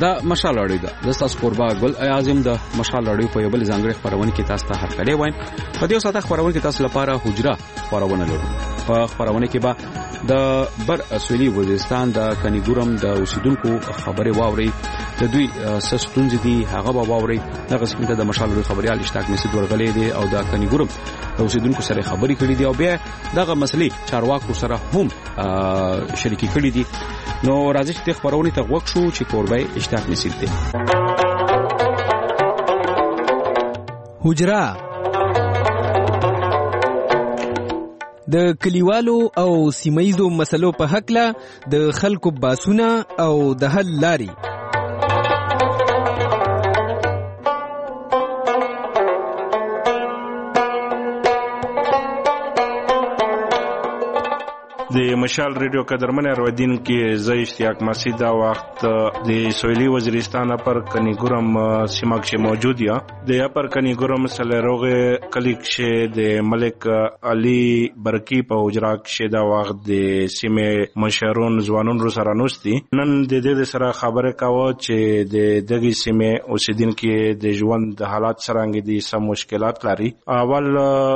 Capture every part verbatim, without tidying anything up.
دا مشال اړې ده د تاسو قربا ګل اعظم د مشال اړې په یو بل ځانګړي خبرونه کې تاسو ته هرکړې وایم. په دې ساته خبرونه کې تاسو لپاره حجره خبرونه لرو. په خبرونه کې به د بر سویلي وزیرستان د کنیګورم د اوسیدونکو خبرې واوري، د دوی سستونځ دي هغه به واوري. دغه څنګه د مشال اړې خبريال اشتاق مسعود ورغلې دي او د کنیګورم د اوسیدونکو سره خبرې کړې دي او بیا دغه مسلې چارواکو سره هم شریکي کړې دي. نو راځي چې خبرونه ته وښه شو چې کوربای اشتاق مسعود دي. حجره د کلیوالو او سیمایزو مسلو په حق له د خلکو باسونه او د حل لاري. د مشال ریډیو قدرمن اروادین کې زه اشتیاق مسعود دا وخت د سویلي وزیرستان پر کنیګورم سیمه کې موجود یم. د پر کنیګورم سلروغه کلیک شه د ملک علي برکی په حجره کې دا وخت د سیمه مشرون ځوانون رو سره نوستي. نن د دې سره خبره کاوه چې د دغه سیمه اوسیدونکو د ژوند د حالات سره دي سم مشکلات لري. اول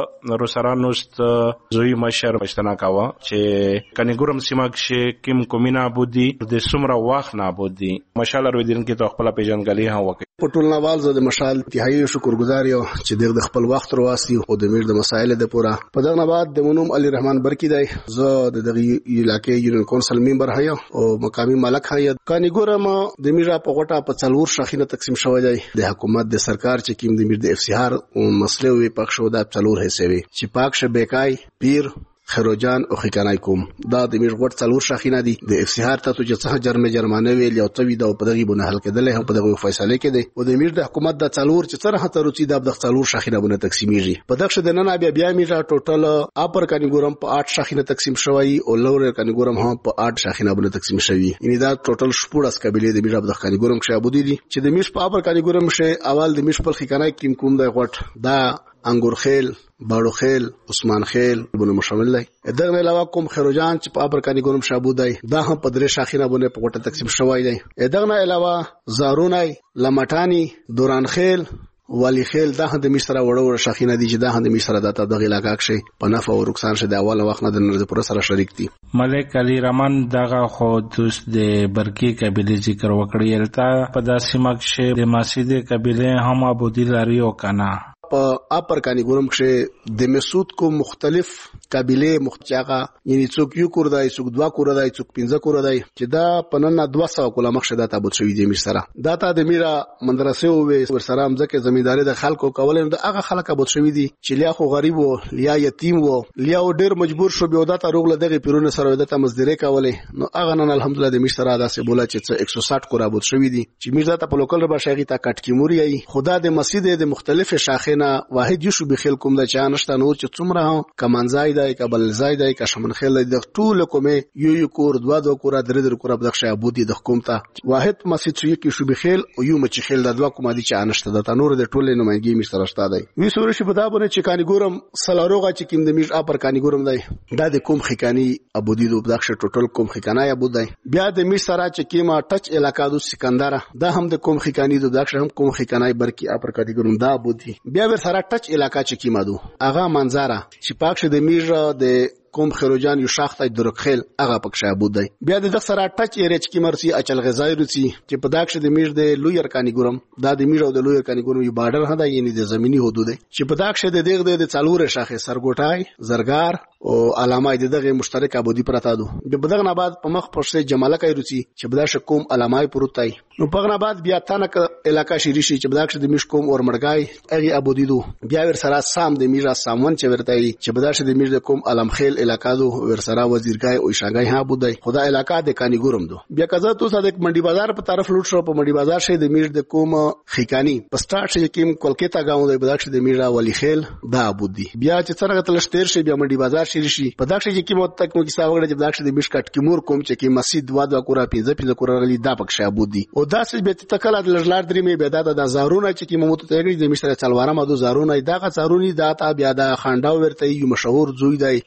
رو سره نوست زوی مشر پښتنه کاوه چې کنیګورم سیمه کې کوم کومینا بودی د سمره واخ نه بودی. مشال ارویدین کې تو خپل پیژنګلې هم وکړي. په ټول نوال زه د مشال انتهایی شکرګزار یم چې د خپل وخت رواسي او د میر د مسایل د پوره په دغه بعد د منوم علي رحمان برکی دی. زه د دغه علاقې یونین کونسل ممبر هيا او مقامی مالک هيا. کنیګورم د میرا په غټه په څلور شاخینه تقسیم شوی دی. د حکومت د سرکار چې کیم د میر د اف سی آر او مسله وی پښو د څلور حصے وی چې پاک شه بیکای پیر خروجان او خکانای کوم. دا د میږ غټ څلور شاخینه دي. د اف سی آر ته چې څه جرمه جرمانه ویل او توی دا په دغه بونه حل کېدل هم په دغه فیصله کې دي. او د میږ د حکومت د څلور چې سره هته روچي د څلور شاخینه بونه تقسیمیږي. په دغه د نن بیا بیا میږ ټوټل اپر کنیګورم په آठ شاخینه تقسیم شوی او لور کنیګورم هم په آठ شاخینه بونه تقسیم شوی. یعنی دا ټوټل شپږ قبیله د میږ د کنیګورم کې ابودي دي چې د میږ په اپر کنیګورم شه اول د میږ په خکانای کې کوم د غټ دا انګور خیل، باړو خیل، عثمان خیل بونه مشامل دی. دغه علاوه کوم خروجان چې په ابر کنیګورم شابو دی دا هم په درې شاخینه بونه په غټه تقسیم شوی دی. دغه علاوه زارونای، لمټانی، دوران خیل، والی خیل دا هم د مشره وړو وړو شاخینه دي چې دا هم د مشره داته دغه علاقه کې په نفع او رکسان شه د اول وخت نه د نړۍ پر سره شریک دي. ملک علي رحمان دغه خو دوست د برکی قبيله ذکر وکړی. البته په داسې مکه د مسجد قبيله هم ابودي لري او کنه په اپر کنیګورم کې د مسعود کو مختلف قبيله مختلفه یعنی څوک یو کور دی، څوک دوا کور دی، څوک پنځه کور دی چې دا پننه دوه سوه کوله مخشه د تابوت شوی دی میر سره. دا ته د میرا مدرسې او ور سره امځکه زمینداری د خلکو کول د هغه خلک ابوت شوی دی چې لیا خو غریب وو، لیا یتیم وو، لیا ډیر مجبور شو بیا د ته روغله دغه پیرونه سره د ته مزدوري کولې. نو هغه نن الحمدلله د میر سره داسې بوله چې یک سو شصت کور ابوت شوی دی چې میر ته په لوکل ربا شاغي ته کټ کی موري خدا د مسجد د مختلف شاخې واحد یو شو بخیل کوم د چانشته نور چې څومره کمنځای دی کبل زای دی که شمن خیل دی ټول کومه یو یو کور دوا دوا کور درې درې کور بدخ شابودي د حکومت واحد مسجد یو شو بخیل او یو مچ خیل د دوا کوم دي چانشته د تنور د ټول نمائندګي مشترک شته دی. وی سورې شي په دا باندې چې کانیګورم سلاروغه چې کیم د میش اپر کانیګورم دی دا د کوم خکانی ابودي د بدخ ټوټل کوم خکانای ابود دی. بیا د میش سره چې کیما ټچ علاقہ د سکندر دا هم د کوم خکانی د بدخ هم کوم خکانای برکی اپر کانیګورم دا ابودي. بیا ور سره ټچ علاقہ چې کیما دو اغه منظره چې پاک شه د میژ د کوم خروجان یو شاخت درکخیل هغه پک شابود دی. بیا د سره ټچ ایرچ کی مرسي اچل غزای روسی چې په داکشه د میژ د لویر کانیګورم دا د میژ او د لویر کانیګورم یو بارډر هدا یعنی د زمینی حدود چې په داکشه د دغه د څلور شاخه سرګوټای زرګار او علامه د دغه مشترک ابودي پراته دو. په دغه نه بعد په مخ پرسه جمالکای روسی چې په داشه کوم علامه پروتای. نو په دغه بعد بیا تنک علاقہ شری شي چې په داکشه د میژ کوم اور مړګای هغه ابودي دو. بیا ور سره سام د میژ سامون چې ورتای چې په داشه د میژ کوم علم خیل علاقہ دو ور سره وزیرګای او شاګای ها بودای. خدا علاقہ د کانیګورم دو. بیا کزه تو صادق منډي بازار په طرف لوټ شو. په منډي بازار شه د میژ د کوم خیکانی په سٹارټ شه کیم کولکتا گاو د بداکشه د میژ ولی خیل دا ابودي. بیا چې څنګه تلشتیر شه بیا منډي بازار شری شي په داکشه چې کیم تک مو کیسه وګړه چې بداکشه د میژ کټ کیمور کوم چې کی مسجد وا د کورا پینځه پینځه کورا لري دا پک شه ابودي. او داسې به تکل د لړلار درې می به دا د زارونه چې کیم مو ته تګړي د میژ سره څلواره مدو زارونه دا غ زارونی دا تا بیا د خانډاو ورته یو مشهور زوی دی یو تاریخي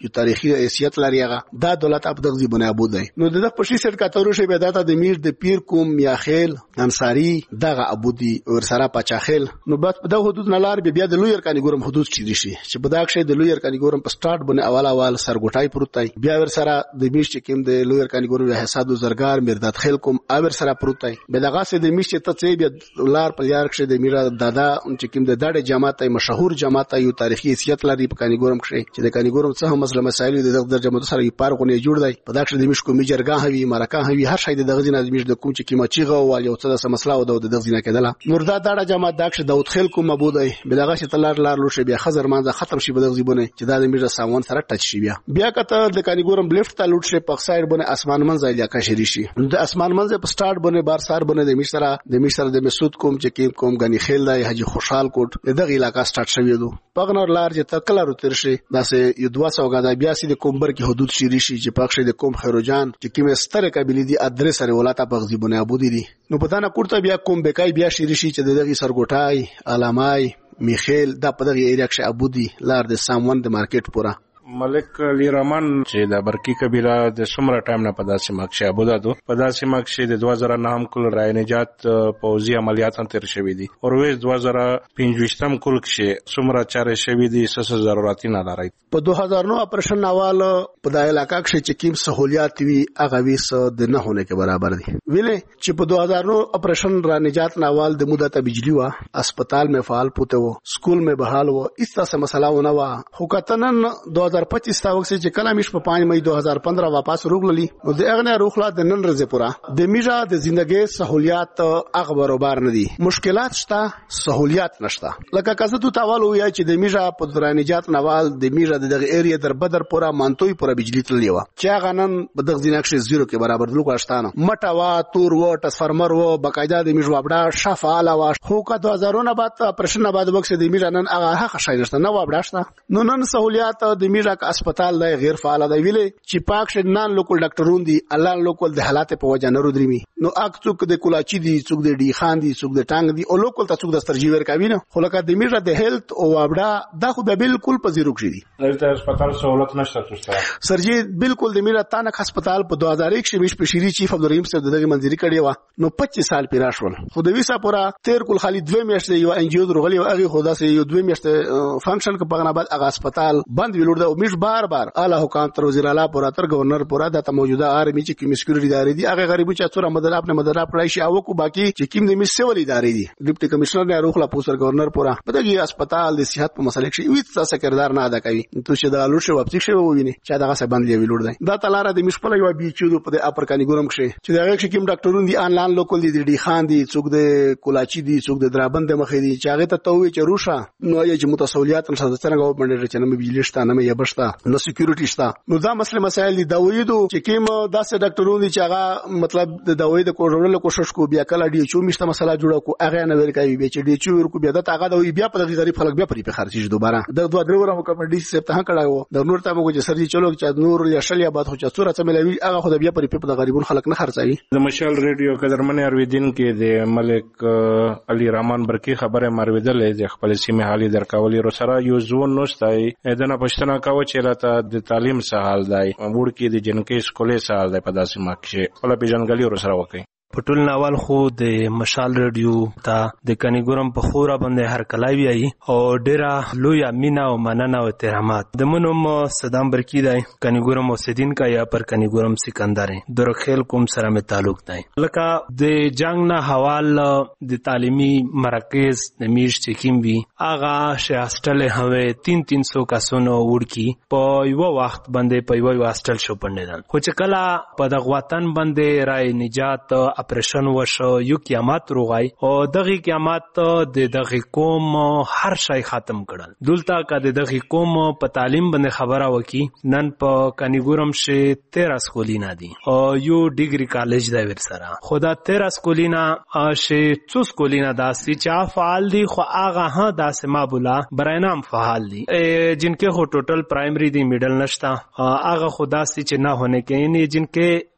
تاریخي حیثیت لري هغه دا دولت په دغه ځای باندې ابود دی. نو دغه په شي سر کاتورو شی به داته د میر د پیر کوم میاخیل انصاری دغه ابودي ورسره پچاخیل. نو بس په دغه حدود نه لار بیا د لوی ارکانی ګورم حدود چي دي شي چې په دغه شی د لوی ارکانی ګورم په سٹارټ باندې اول اول سرګوټای پروت دی. بیا ورسره د میش چې کوم د لوی ارکانی ګورم د حساب زرګار مرداد خیل کوم اور سره پروت دی. به دغه سه د میش ته څه بیا لار په یار کې د میرا دادا چې کوم د داړه جماعت مشهور جماعت یو تاریخي حیثیت لري په کانی ګورم کې چې د کانی ګورم څخه مسله مسایل د دغه جماعت سره یو پارغونه جوړ دی. په دغه د میش کوم جرګه هوي مرکه هوي هر شي د دغه ځینې د میش د کوم چې کیما چیغه او یو څه د مسله او د دغه ځینې کېدله. نور دا داړه جماعت دغه داوود خیل کوم ابو دی. به دغه چې تلار لار لوشه بیا خزر مانځه ختم شي په دغه ځبونه چې دا د میش سامان سره ټچ شي. بیا بیا کته د کانی ګورم لیفت ته لوټ شي په ساید باندې اسمان منځ علاقہ شری شي. د اسمان منځ په سٹارټ باندې بار سار باندې د میش سره د میش سره د مسعود کوم چې کوم غنی خیل دی حاجی خوشحال کوټ دغه علاقہ سٹارټ شوی دو. پغنور لار چې تکلا رو تر شي داسې یو دوه سوه غدا بیا سي د کومبر کې حدود شری شي چې پخشه د کوم خیروجان چې کومه ستره قبیله دي ادرس سره ولاته پغزي بونه ابودي دي. نو پتا نه کوړه بیا کوم بکای بیا شری شي چې دغه سرګوټای علامای میخیل دا په دغه ایریا کې ابودي لار د سامون د مارکیټ پورا. ملک علی رحمان چې د برکی قبیله د سمره ټایم نه په داسې مکشه ابودا دو په داسې مکشه د دوه زره نه هم کول رای نجات پوزي عملیات تر شوی دي او وې دوه زره پنځه کول کې سمره چاره شوی دي سس ضرورت نه لري. په دوه هزار نو اپریشن نوال په د علاقې کې چې کیم سہولیات وی هغه ویس د نه هونه کې برابر دي. ویلې چې په دوه هزار نو اپریشن را نجات نوال د موده ته بجلی وا اسپیټال میں فعال پوته وو سکول میں بحال وو اس طرح سے مسئلہ ونه وا خو کتنن دو هزار پچیس تا وخت چې کله مش په پنځه مې دوه هزار پندرہ واپس روغللی نو د اغنه روخلا د نن ورځې پورا د میجا د ژوندۍ سہولیات هغه برابر نه دي. مشکلات شته سہولیات نشته. لکه کزه تو تاوال ویا چې د میجا په درانجات نوال د میجا د دغه ایریا در بدر پورا مانتوي پورا بجلی تللی و چې هغه نن په دغه ځینکشه زیرو کې برابر دلو کاشتانه مټا وا تور و ټرانسفارمر و بقاعده د میجا وبډا شفاله وا خو کا دوه هزار نه بعد پرشن بعد وخت د میجا نن هغه حق شایسته نه وبډا شته. نو نن سہولیات د میجا اسپیټال دی غیر فعال دی. ویلې چې پاک شنان لوکل ډاکټرون دي الله لوکل د حالات په وجه نه رودري نو اک څوک د کولاچی دي څوک د ډی خان دي څوک د ټانګ دي او لوکل ته څوک د سترجیور کوي نه خو لکه د میجا د هیلث او وبډا دا خو به بالکل په زیرو کې دي. دلته هسپتال سہولت نشته تاسو سرجی بالکل د میجا تانک هسپتال په دوه هزار یک کې په شری چیف عبدالرحیم صاحب دغه منځري کړی و نو پچیس سال پیرا شول خو د ویسا پورا تیر کول خالد دوه میاشتې یو ان جی او درغلی او هغه خدا سه یو دوه میاشتې فنکشن کې پغنا بعد هغه هسپتال بند ویلور د میش بار بار اعلی حکام تر وزیر اعلی پورا تر گورنر پورا د موجوده آرمی چې کوم سکیورټي ادارې دي هغه غریبو چې څوره مدد خپل مدد پړای شي او کو باقی چې کوم د میسول ادارې دي ډیپټي کمشنر نه روخلا پوسر گورنر پورا په دغه هسپتال د صحت په مسلې کې ویڅ څه کردار نه ادا کوي. تو چې د لوټ شو واپس شو وویني چې دغه څه بند ویلور دی دا تلاره د مشپله یو بي چودو په اپر کانی ګورم کې چې دغه کې کوم ډاکټرون دي انلاین لوکل دي ډي خان دي څوک د کولاچی دي څوک د درابند مخې دي چې هغه ته توي چې روشه نو یې چې متسولیات نشه څنګه گورنمنت چې نه بجلی شته نه یې بشتا نو سکیورټي شته. نو دا مسله مسائل دي دا ویدو چې کوم داسې ډاکټرون دي چې هغه مطلب د دوايي د کوړولو کوشش کو بیا کله ډي چو مشته مسله جوړه کو هغه نه ور کوي چې ډي چو ور کو بیا د هغه د بیا په دغه غریب خلک بیا پرې په خرچي دوباره د دوه درو ورو کوم ډي سي ته کړه د نور ته موږ چې سرجي چلو چې نور یا شلیا باد خو چې څوره څه ملوي هغه خو بیا پرې په غریبون خلک نه خرڅوي. د مشال ریډیو قدرمن ارویدین کې د ملک علی رحمان برکی خبره مرویدل د خپل سیمه حالي درکولي رو سره یو زون نوستای دنه پښتنه کاوه چې راته د تعلیم سهال دی وړ کې د جنکې سکولې سهال دی په داسې مکه خپل پیژنګلي رو سره وکي. په ټول ناول خو د مشال ریډیو ته د کنی ګورم په خورا باندې هر کلاوی ای او ډیره لوی مینا او مننه او احترامات د منوم صدام برکی دی کنی ګورم اوسیدین کا یا پر کنی ګورم سکندر درخیل کوم سره می تعلق دی لکه د جنگ نه حوال د تعلیمی مراکز د میش چکیم وی اغا شاستل هوه تین تین سو کسونو وړکی په یو وخت باندې په یو هاستل شو پندل خو چې کلا په د وطن باندې رای نجات اپریشن وشو یو قیامت روغای او دغه قیامت د دغه قوم هر شی ختم کړل دلته کا د دغه قوم په تعلیم باندې خبره وکي نن په کنی ګورم شه تیرہ سکولینا دي او یو ډیګری کالج دی ورسره خدا تیرہ سکولینا شه څو سکولینا داسي چې فعال دي خو هغه ها داسه ما بولا برینام فعال دي جنکه هو ټوټل پرایمری دی میډل نشتا هغه خدا سي چې نه هونه کې نه جنکه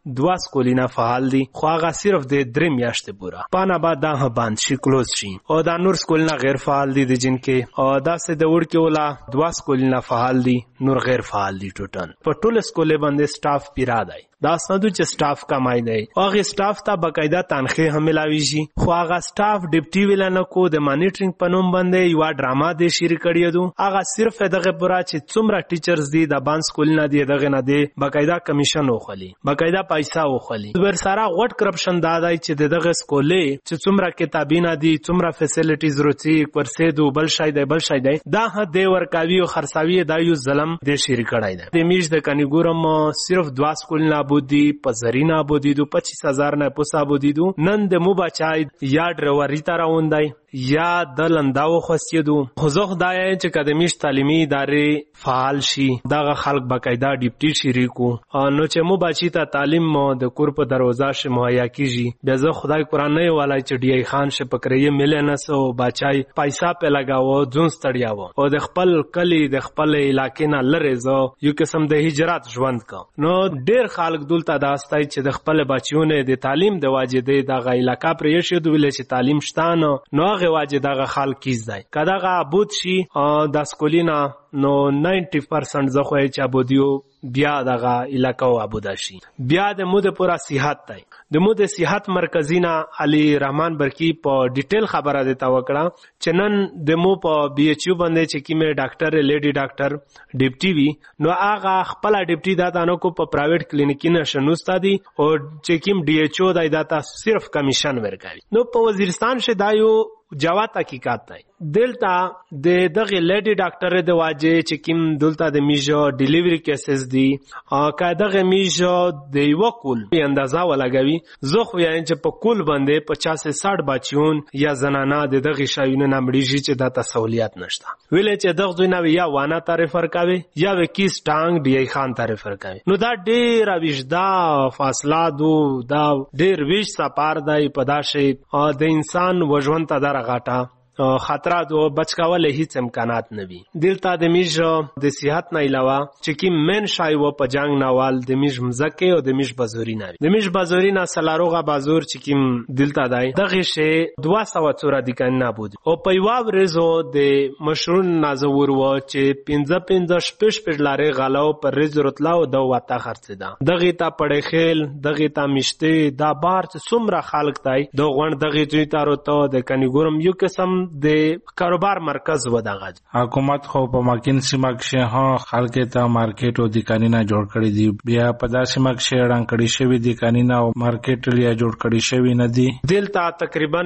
دوا سکولینا فعال دي خو هغه صرف د درې میاشتې پورا پانا بعد دا بند شي کلوز شي او دا نور سکولینا غیر فعال دي د جن کې او دا سه د وړ کې ولا دوا سکولینا فعال دي نور غیر فعال دي ټوټل په ټول سکولې باندې سټاف پیرا دی دا سندو چې سټاف کمای دی او هغه سټاف ته باقاعده تنخواه هم ملاوي شي خو هغه سټاف ډیپټي ویل نه کو د مانیټرینګ پنوم باندې یو ډراما د شیر کړی دو هغه صرف دغه پورا چې څومره ټیچرز دي د باند سکول نه دی دغه نه دی باقاعده کمیشن وخلی باقاعده پیسې وخلی ور سره غټ کرپشن دادای چې دغه سکولې چې څومره کتابونه دي څومره فیسیلیټیز روتي ورسې دو بل شای دی بل شای دی دا هدا ورکاوی او خرڅاوی دا یو ظلم د شیر کړی دی د میش د کنيګورم صرف دوا سکول نه بودی پزرینا بودیدو پچیس هزار نه پوسا بودیدو نن د مو بچای یا ډروری تر اوندای یا د لنداو خوستیدو خو زه خدای چې کدمیش تعلیمي ادارې فعال شي دغه خلک باقاعده ډیپټي شریکو نو چې مو بچی ته تعلیم مو د کور په دروازه شه مهیا کیږي بیا زه خدای قران نه والای چې ډی ای خان شه پکړې ملي نه سو بچای پیسې په لگاو ځون ستړیاو او د خپل کلی د خپل علاقې نه لره زو یو قسم د هجرت ژوند کا نو ډیر خلک دلته داستای چې د خپل بچیونه د تعلیم د واجدې دغه علاقې پرې شه دوی چې تعلیم شتانه نو واجه دغه خال کیز دی کداغه عبود شي د سکولینا نو نائنٹی پرسنٹ زخه چې عبودیو بیا دغه علاقو عبودا شي بیا د مو د پورا صحت دی د مو د صحت مرکزینا علي رحمان برکی په ډیټیل خبره دیتا وکړه چې نن د مو په بي ایچ یو باندې چې کیمه ډاکټر لیډي ډاکټر ډیپټي وی نو هغه خپل ډیپټي داتانو کو په پرایویټ کلینیکینه شنوستا دي او چې کیم ډي ایچ او دای داتا صرف کمیشن ورکوي نو په وزیرستان شه دایو جواب حقیقت دی دلته د دغه لیډي ډاکټر د واجه چې کیم دلته د میجو ډیلیوری کیسز دي او که دغه میجو د یو کول اندازا ولګوي زه خو یې چې په کول باندې پچاس ساठ بچیون یا زنانه د دغه شایونه نمړي چې د تسهولیت نشته ویلې چې دغه دوی نو یا وانه تعریف ورکوي یا وکیس ټانګ دی خان تعریف ورکوي نو دا ډیر ویژدا فاصله دو دا ډیر ویش سپار دی پداشه د انسان وژوند ته در غاټه خطرات او بچکاوله هیڅ امکانات نه وي دلته د میج د صحت نه علاوه چې کی من شای و په جنگ نوال د میج مزکه او د میج بازوري نه د میج بازوري نه سلاروغه بازور چې کیم دلته دای دغه شی دوه سوه څوره د کنا بود او په یو ورځو د مشرون نازور و چې پنځه پنځه شپږ شپږ لارې غلاو پر رزرتلاو د وتا خرڅ ده دغه تا پړې خیل دغه تا مشته دا بار چې څومره خلک دای د غون دغه دوی تارو ته د کنيګورم یو قسم د کاروبار مرکز و دغه حکومت خو په ماکین سیمه کې ها خلک ته مارکیټ او دکانونه جوړ کړی دي بیا په داسې سیمه کې رنګ کړی شوی دکانونه او مارکیټ لري جوړ کړی شوی نه دي دلته تقریبا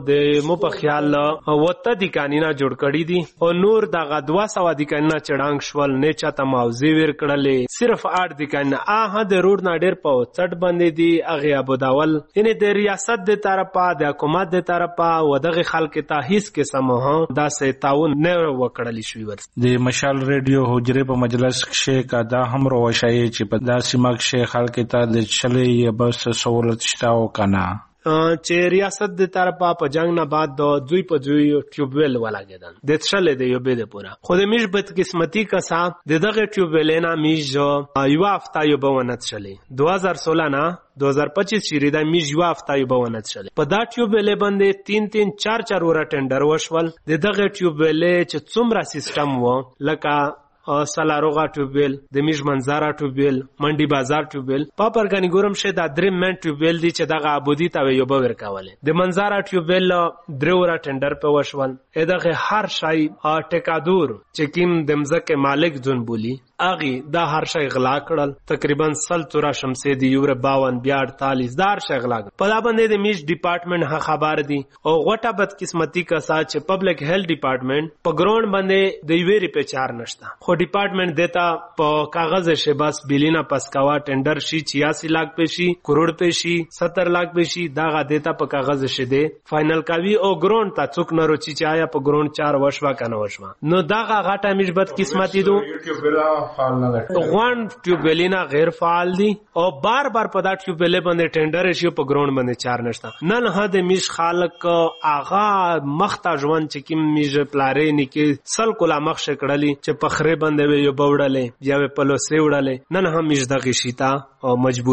د مو په خیال وته دکانونه جوړ کړی دي او نور دغه دوه سوه دکانونه چړانګ شول نه چاته موزي ور کړلې صرف اړ دکانونه اه د روډ نه ډیر په چټ باندې دي هغه ابوداول یعنی د ریاست د طرفه د حکومت د طرفه و دغه خلک ته هیڅ قسم ها دا سه تعاون نه وکړلی شوی ورس د مشال ریډیو حجره په مجلس کې کا دا هم روشای چې په داسې مخ خلک ته د چلې یا بس سہولت شتاو کنه چې ریاست د طرفه په جنگ نه بعد د دوی په دوی ټیوبویل ولاګیدل د تشلې د یو به د پورا خو د میش بد قسمتي کسا د دغه ټیوبویل نه میش یو هفته یو به ونت شلې دو هزار سولہ نه دو هزار پچیس شریدا میش یو هفته یو به ونت شلې په دا ټیوبویل باندې تین تین چار چار ور ټندر وشول د دغه ټیوبویل چې څومره سیستم و لکه سلاروغا ټیوبویل د میج منظره ټیوبویل منډي بازار ټیوبویل په پرګانی ګورم شه د درې من ټیوبویل دي چې دغه ابودی ته یو به ورکواله د منظره ټیوبویل درورا ټندر په وشول دغه هر شای ټیکادور چې کیم د مزکه مالک ځون بولی اغي دا هر شای غلا کړل تقریبا سل تورا شمسه دی یو باون بیا اړتالیس دار شای غلا په دا باندې د میج ډپارټمنټ خبر دی او غټه بد قسمتي کا سات چې پبلک هیلث ډپارټمنټ په ګراوند باندې د یوې ری په چار نشتا خو ډپارټمنټ دیتا په کاغذ شه بس بلینا پسکاوا ټندر شي چھیاسی لاکھ پېشي کروڑ پېشي ستر لاکھ پېشي دا غا دیتا په کاغذ شه دی فائنل کاوی او ګراوند تا څوک نرو چی چایا په ګراوند چار وشوا کنه وشوا نو دا غټه میج بد قسمتي دو غوان ټیوبویلینا غیر فعال دي او بار بار په دا ټیوبویل باندې ټینډر شي په ګراوند باندې چار نشتا نن هدا میش خالق اغا مختا ژوند چې کیم میج پلارې نکي سل کولا مخ شکړلی چې پخره باندې یو بوړلې یا په لوسې وړلې نن هم میش دغه شیتا او مجبوری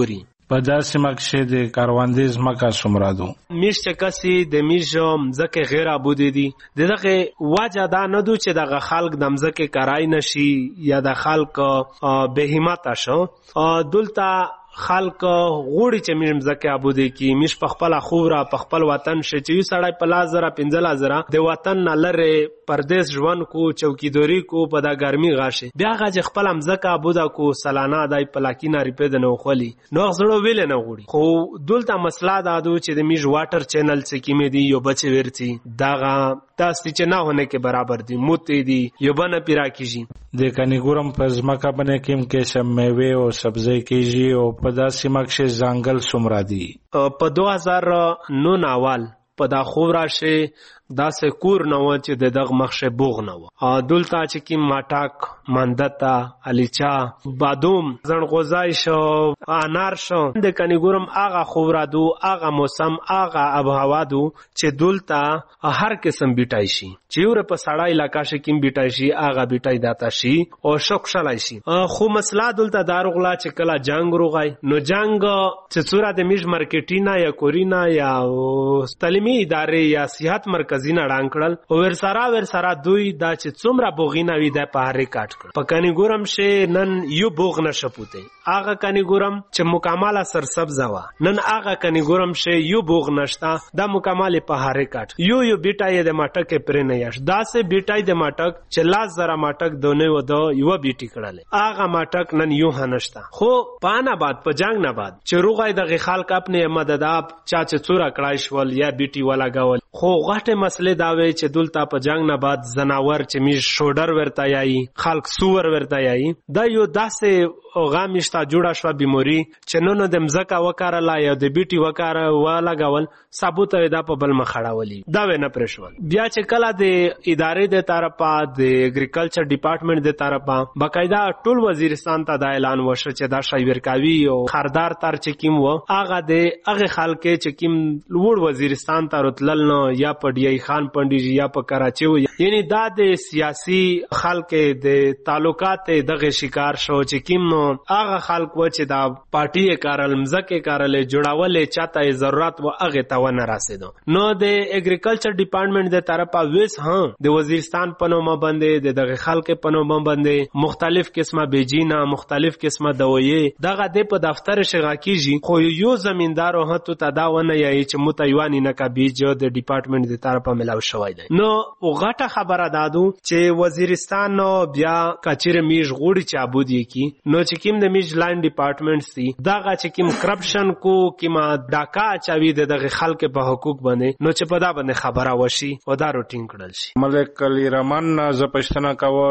په داسې مکه د کاروندې ځمکه څومره ده؟ میش چې کسي د میش ځمکې غیر آبادې دي دغه وجه دا نه دو چې دغه خلک د ځمکې کرای نشي یا د خلک به همت شو دلته خلک غوړي چې میش ځکه آبادې کی میش په خپل خوره په خپل وطن شي چې یو سړی په لاس زره پنځه لزره د وطن نه لره پردیس ژوند کو چوکیداری کو په دا ګرمي غاشه بیا غج خپل ځکه آباده کو سالانه دای پلاکینه ریپد نه خولي نو زړه ویل نه غوړي خو دلته مسله دا دو چې د میش واټر چینل څخه کیمه دی یو بچ ورتي داغه تاسو چې نه هونه کې برابر دي موتی دي یو بنه پیرا کیږي د کنیګورم په ځمکه باندې کوم قسم میوه او سبزی کیږي او په داسې مکه ځنګل څومره دي؟ په دوه هزار نو ناوال په دا خوره شي داسې کور نه و چې د دغه مخشه بوغ نه و دلته چې کیم ماټاک مندتا الیچا بادوم زنغوزای شو انار شو د کنیګورم هغه خوره دو هغه موسم هغه ابهوا دو چې دلته هر قسم بیټای شي چې ور په سړای علاقې شي کیم بیټای شي هغه بیټای داتا شي او شوک شلای شي خو مسله دلته داروغلا چې کله جنگ روغای نو جنگ چې صورت د میش مارکیټینا یا کورینا یا تعلیمي ادارې یا صحت مرکز زینه ډان کړل او ورسره ورسره دوی دا چې څومره بوغینه وي د پاره کاټ کړ په کنیګورم شه نن یو بوغ نشه پوته هغه کنیګورم چې مکمله سرسبز و نن هغه کنیګورم شه یو بوغ نشتا دا مکمله پاره کاټ یو یو بیټای د ماټک پرې نه یاش دا سه بیټای د ماټک چې لاس زره ماټک دونه و دو یو بیټی کړل هغه ماټک نن یو هنشتا خو پانا بعد په جنگ نه بعد چې روغای د خلک خپل مدداب چا چې څورا کړای شول یا بیټی ولا گاول خو غټه مسله داوي چې دلته په جنگ نه بعد زناور چې میش شوډر ورته یای خلک سور ورته یای دا یو داسې غامشتا جوړه شو بیماری چې نن د مزکا وکړه یا د بیټي وکړه والا غول ثابت دا په بل مخړاولي دا نه پرشول بیا چې کله د ادارې د طرفه د اګریکلچر ډپارټمنټ د طرفه بقاعده ټول وزیرستان ته د اعلان وشو چې دا شای ورکاوي او خردار تر چې کیم و هغه د هغه خلک چې کیم لوړ وزیرستان ته رتلل نو یا په ډی خان پنډي یا په کراچي و یعنی دا د سیاسي خلک د تعلقات دغه شکار شو چې کیم نو هغه خلک و چې دا پارټي کارل مزکه کارل جوړاولې چاته ضرورت و هغه ته ونه رسیدو نو د اګریکلچر ډپارټمنټ د طرفه ویس ها د وزیرستان په نوم باندې د دغه خلک په نوم باندې مختلف قسمه بیجینا مختلف قسمه دویې دغه د په دفتر شغا کیږي خو یو زمیندار هته تداونه یی چې متایوانی نه کا بیج د ډپارټمنټ د طرفه ملاو شوی دی نو غټه خبره دادو چې وزیرستان نو بیا کچیر میش غوړي چې ابودی کی نو چې کیم د میج لاین ډپارټمنټ سي داغه چې کیم کرپشن کو کیما ډاکا چاوي دغه خلک په حقوق باندې نو چې په دا باندې خبره وشي او دا روټین کړل شي ملک علی رحمان ز پښتنه کاوه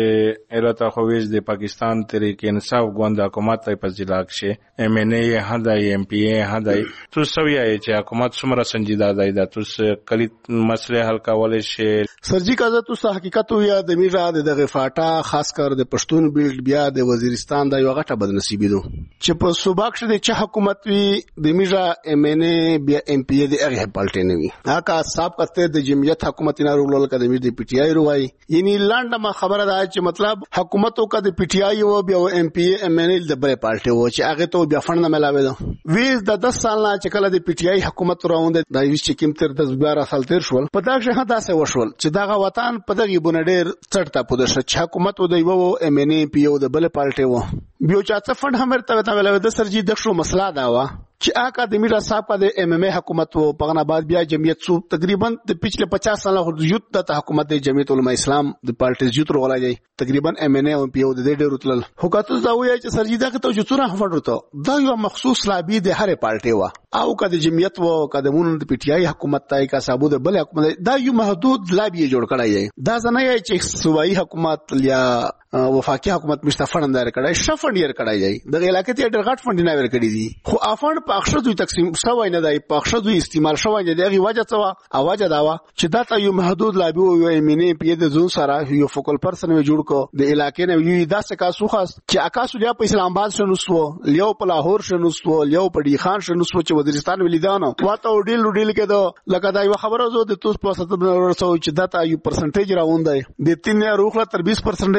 چې الته خویز د پاکستان طریق انصاف غوند حکومت په ضلع کې ایم ان ای هداي ایم پی ای هداي تو سویای چې حکومت څومره سنجیده دی دا تاسو کلی مسله حل کول شي سرجی کازه تاسو حقیقت یا د میرا دغه فاټا خاص کر د پښتون بیلډ بیا د وزیرستان دا یو غټه بدنصیبی دو چې په صوباک شه د چا حکومت وی د میرا ایم ان ای بیا ایم پی ای د هغه پالټې نه وی هغه صاحب کته د جمعیت حکومت نه رولل کده میر د پی ټی آی روای یعنی لاندې ما خبره ده چې مطلب حکومت او کده پی ټی آی او بیا ایم پی ای ایم ان ای د بل پالټې و چې هغه ته بیا فند نه ملاوي دو ویز د دس سال نه چې کله د پی ټی آی حکومت راوند د یوش چې کیم تر د بیا سال تیر شول په دغه شه داسې وشول چې دغه وطن په دغه بونډیر چړتا پوده چې حکومت او د یو ایم ان ای پی او د بل پالټې و بیا چې څه فند هم ورته ته ویل د سرجی د شو مسله دا و چې آکا د میرا صاحب کا د ایم ایم ای حکومت و پغنا بعد بیا جمعیت سو تقریبا د پچھلے پچاس سال یوت د حکومت د جمعیت علماء اسلام د پالټیز یوت رولا جاي تقریبا ایم ان ای او پی او د ډېر رتل حکومت دا وایي چې سرجی دا ته چې څوره فړرته دا یو مخصوص لابي د هر پالټي و او کا د جمعیت و قدمون د پی ټی آی حکومت تای کا صاحب د بل حکومت دا یو محدود لابي جوړ کړای دا ځنه یې چې صوبایي حکومت یا وفاقي حکومت مستفند در کړای شفند یې کړای د علاقې ته ډېر غټ فند نه ور کړی دي خو افند په اخشد تقسیم سوای نه دی په اخشد استعمال شوی نه دی وجه څه اواجه داوا چې دا ته یو محدود لابي او یو مینه په د زون سره یو فوکل پرسن جوړ کو د علاقې نه یو داسې کاسو خاص چې اکاسو لیا په اسلام آباد شنو سو لیو په لاهور شنو سو لیو په ډی خان شنو سو چې وزیرستان ولیدانو واته ډیل ډیل کې دا لکه دا یو خبره زو د توس په ستاسو ورسو چې دا ته یو پرسنټیج راوندای د تین روخله تر بیس پرسنټیج پورا تر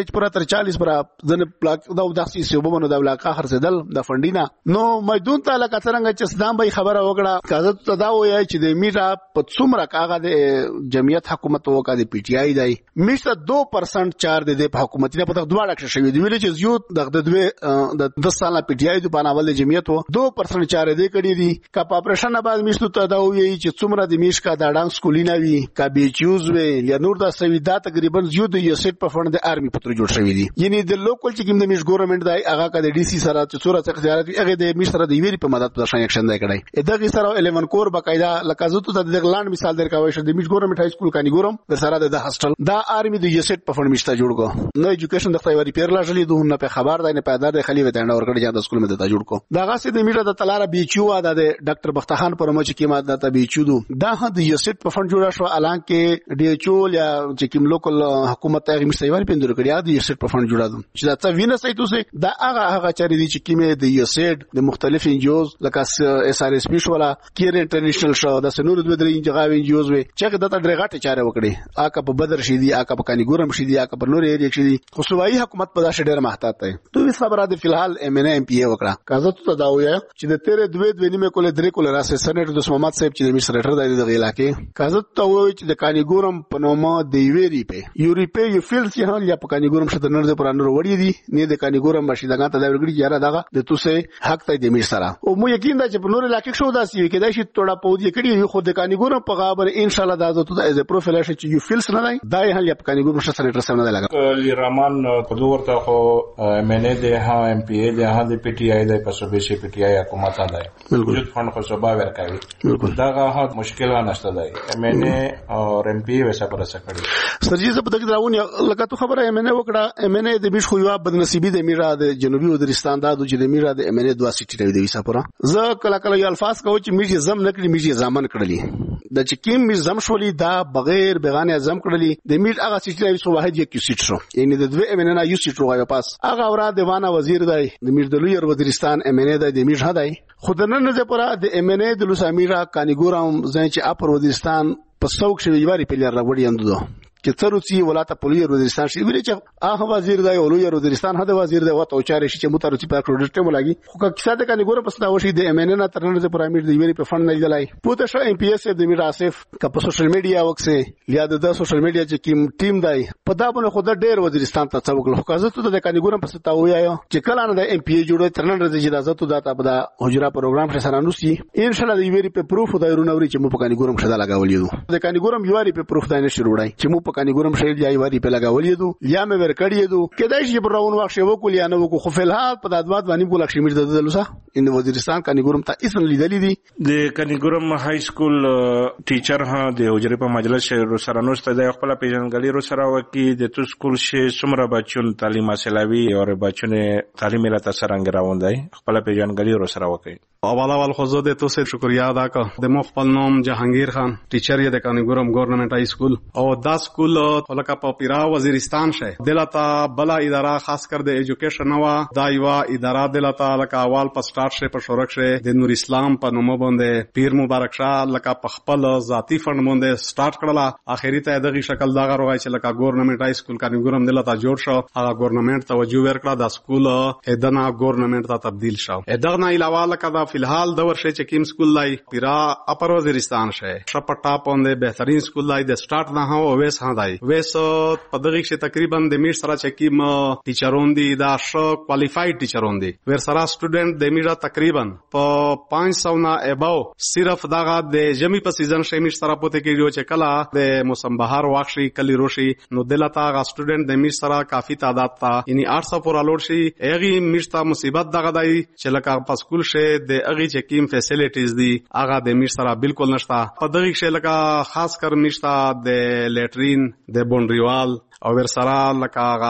تر چالیس پر ځنه پلاک دا داسې سیوبونو د علاقه خرڅدل د فندینا نو مېدون ته لکه څنګه چې صدام به خبره وکړه کازه ته دا وایي چې د میټا په څومره کاغه د جمعیت حکومت وکړه د پی ټی آی دی میټا دو پرسنټ چار د حکومت نه په دغه ډاکټر شوی دی ویل چې یو د دوی د دس ساله پی ټی آی د بناول جمعیت وو دو پرسنټ چار دی کړی دی کا اپریشن بعد میشتو ته دا وایي چې څومره د میش کا د ډانګ سکولینه وی کا بیچوز وی یا نور دا سوي دا تقریبا یو د یو سیټ په فند د آرمي پتر جوړ شوی دی یعنی د لوکل چې کوم د میش ګورنمنت دی هغه کا د ډي سي سره چې څوره څخه اختیارات هغه د میش سره دی ویری په مدد پر شان اکشن دی کړی دغه سره الیون کور باقاعده لکازو ته د لاند مثال درکوي چې د میش ګورنمنت های سکول کانی ګورم د سره د هاستل دا آرمي د یو سیټ په فند میشته جوړ کو نو ایجوکیشن د خپل ریپیر لا جلی دوه نه په خبر دی نه پیدا د خلیوه تنه ورکړی چې د سکول مده جوړ کو دا غاسه د میټه د تلاره بیچو دا د ډاکټر بختخان پر مچ کی ماده ته بیچو دو دا د یو سیټ په فند جوړ شو الان کې ډی ایچ او یا چې کوم لوکل حکومت هغه مستویوال پندور کړی دا یو سیټ په فند جوړا دو چې دا څه وینه سي توسه دا هغه هغه چاري دي چې کیمه د یو سیټ د مختلف انجوز لکه اس ار اس پی شو ولا کیر انټرنیشنل شو د سنور د درې انجغاوي انجوز وي چې دا درغټه چاره وکړي اکه په بدر شي دي اکه په کانی ګورم شي دي اکه په نور ایریا شي دي خو صوبایي حکومت په دا شډر محتاط دی تو وی خبره د فلحال ایم ان ایم پی ای وکړه کازه ته دا وایي چې د تیرې دوه دوه نیمه کوله درې کوله راسه سېنیټر د محمد صاحب چې د مصر سېنیټر دی د علاقې کازه ته وایي چې د کانی ګورم په نومه د یوري په یوري په یو فیل چې هغه یا په کانی ګورم شته نور د پرانور وړي دي نه د کانی ګورم بشي دغه ته دا ورګړي یاره دغه د توسه حق ته د مصر سره او مو یقین دا چې په نور علاقې شو دا سی کې دا شي توړه پودي کړي خو د کانی ګورم په غابر ان شاء الله دا د تو د پروفایل شي چې یو فیل سره دی دا یې هل یا په کانی ګورم شته سېنیټر سره نه لګا کلی رحمان په دوه ورته خو ایم ان ای د ها ایم پی ای د ها د پی ټی آی د پسوبې شي پی ټی آی حکومت دی وجود فند خو صوبا ورکوي دا غا مشکل نشته دی ایم ان ای او ایم پی ای وسه پر سکړي سرجي زه په دغه راونی لکه تو خبره ایم ان ای وکړه ایم ان ای د بیش خو یو بدنصیبی د میرا د جنوبي وزیرستان دا د میرا د ایم ان ای دوه سټی دی وسه پر زه کله کله یو الفاظ کوم چې میږي زم نکړي میږي ځامن کړلی د چکیم می زم شولې دا بغیر بیغانه زم کړلی د میټ هغه سټی وسه واحد یک سټ شو یعنی د دوه ایم ان ای یو سټ روغه پاس هغه اورا دیوانه وزیر دی د میټ د لوی وزیرستان ایم ان ای د میټ هداي خودنن نه پر د ایم ان ای د لوس امیرا کانی ګورم ځای چې اپر وزیرستان په څوک شوی واری په لار راوړي اندو چې تروسی ولایت پولیس وزیرستان شي ویل چې هغه وزیر دی او لوی وزیرستان هدا وزیر دی وته چاري شي چې متروسی په کروډ ټیم لګي خو که کیسه ده کني ګوره پس دا وشي د ایم ان نه ترنه د پرامیر دی ویری په فند نه دی پوته شو ایم پی ایس د میر اسف که په سوشل میډیا وکسه یا د سوشل میډیا چې کیم ټیم دی په دا باندې خو د ډیر وزیرستان ته څوک خو کازه ته د کني ګوره پس تا وایو چې کله نه د ایم پی ای جوړه ترنه د اجازه ته داته په دا حجره پروګرام سره نوسی ان شاء الله دی ویری په پروف د رونوري چې مو په کني ګورم شدا لگاولې د کني ګورم یواري په پروف داینه شروع وړای چې مو په کني ګورم شې واری په لګاولې دو یا مې ورکړې دو کدای شي په راون واښ یو کول یا نو کو خو فلحال په دادوات باندې بولا شمیر د دلوسه ان وزیرستان کني ګورم ته اسن لیدلې دي د کني ګورم های سکول ټیچر ها د حجره په مجلس شهر سره نوسته د خپل پیژنګلې رو سره وکي د تو سکول شي سمره بچون تعلیم حاصلوي او بچونه تعلیم له تاثیر انګراوندای خپل پیژنګلې رو سره وکي اول اول خو زه د تو سره شکریا ادا کوم د مو خپل نوم جهانگیر خان ټیچر یې د کني ګورم ګورنمنت های سکول او دا سکول ولکه په پیرا وزیرستان شه دلته بلا اداره خاص کر د ایجوکیشن وا دا یو اداره دلته لکه اول په سٹارټ شه په شورک شه د نور اسلام په نوم باندې پیر مبارک شاه لکه په خپل ذاتی فند باندې سٹارټ کړلا اخیری ته دغه شکل دا غوړای چې لکه ګورنمنت های سکول کني ګورم دلته جوړ شو هغه ګورنمنت توجه ورکړه د سکول ادنا ګورنمنت ته تبدیل شو ادغه نه علاوه لکه دا فلحال د ورشه چې کیم سکول لای پیرا اپر وزیرستان شه شپټا باندې بهترین سکول لای د سٹارټ نه هو ویس هداي ویس په دغه کې تقریبا د میټ سره چې کیم ټیچرون دي دا شو کوالیفاید ټیچرون دي ور سره سټوډنټ د میټ تقریبا په پانچ سو نه اباو صرف دغه د جمی په سیزن شې میټ سره پته کې چې کله د موسم بهار واخشي کلی روشي نو دلته غا سټوډنټ د میټ سره کافي تعداد تا یعنی آठ سو پورا لوړ شي ایغي میټ ته مصیبت دغه دی چې لکه په سکول شه د اغي چې کیم فیسیلیټیز دي هغه د میټ سره بالکل نشته په دغه کې لکه خاص کر میټ ته د لیټرین د بونډریوال او ور سره لکه هغه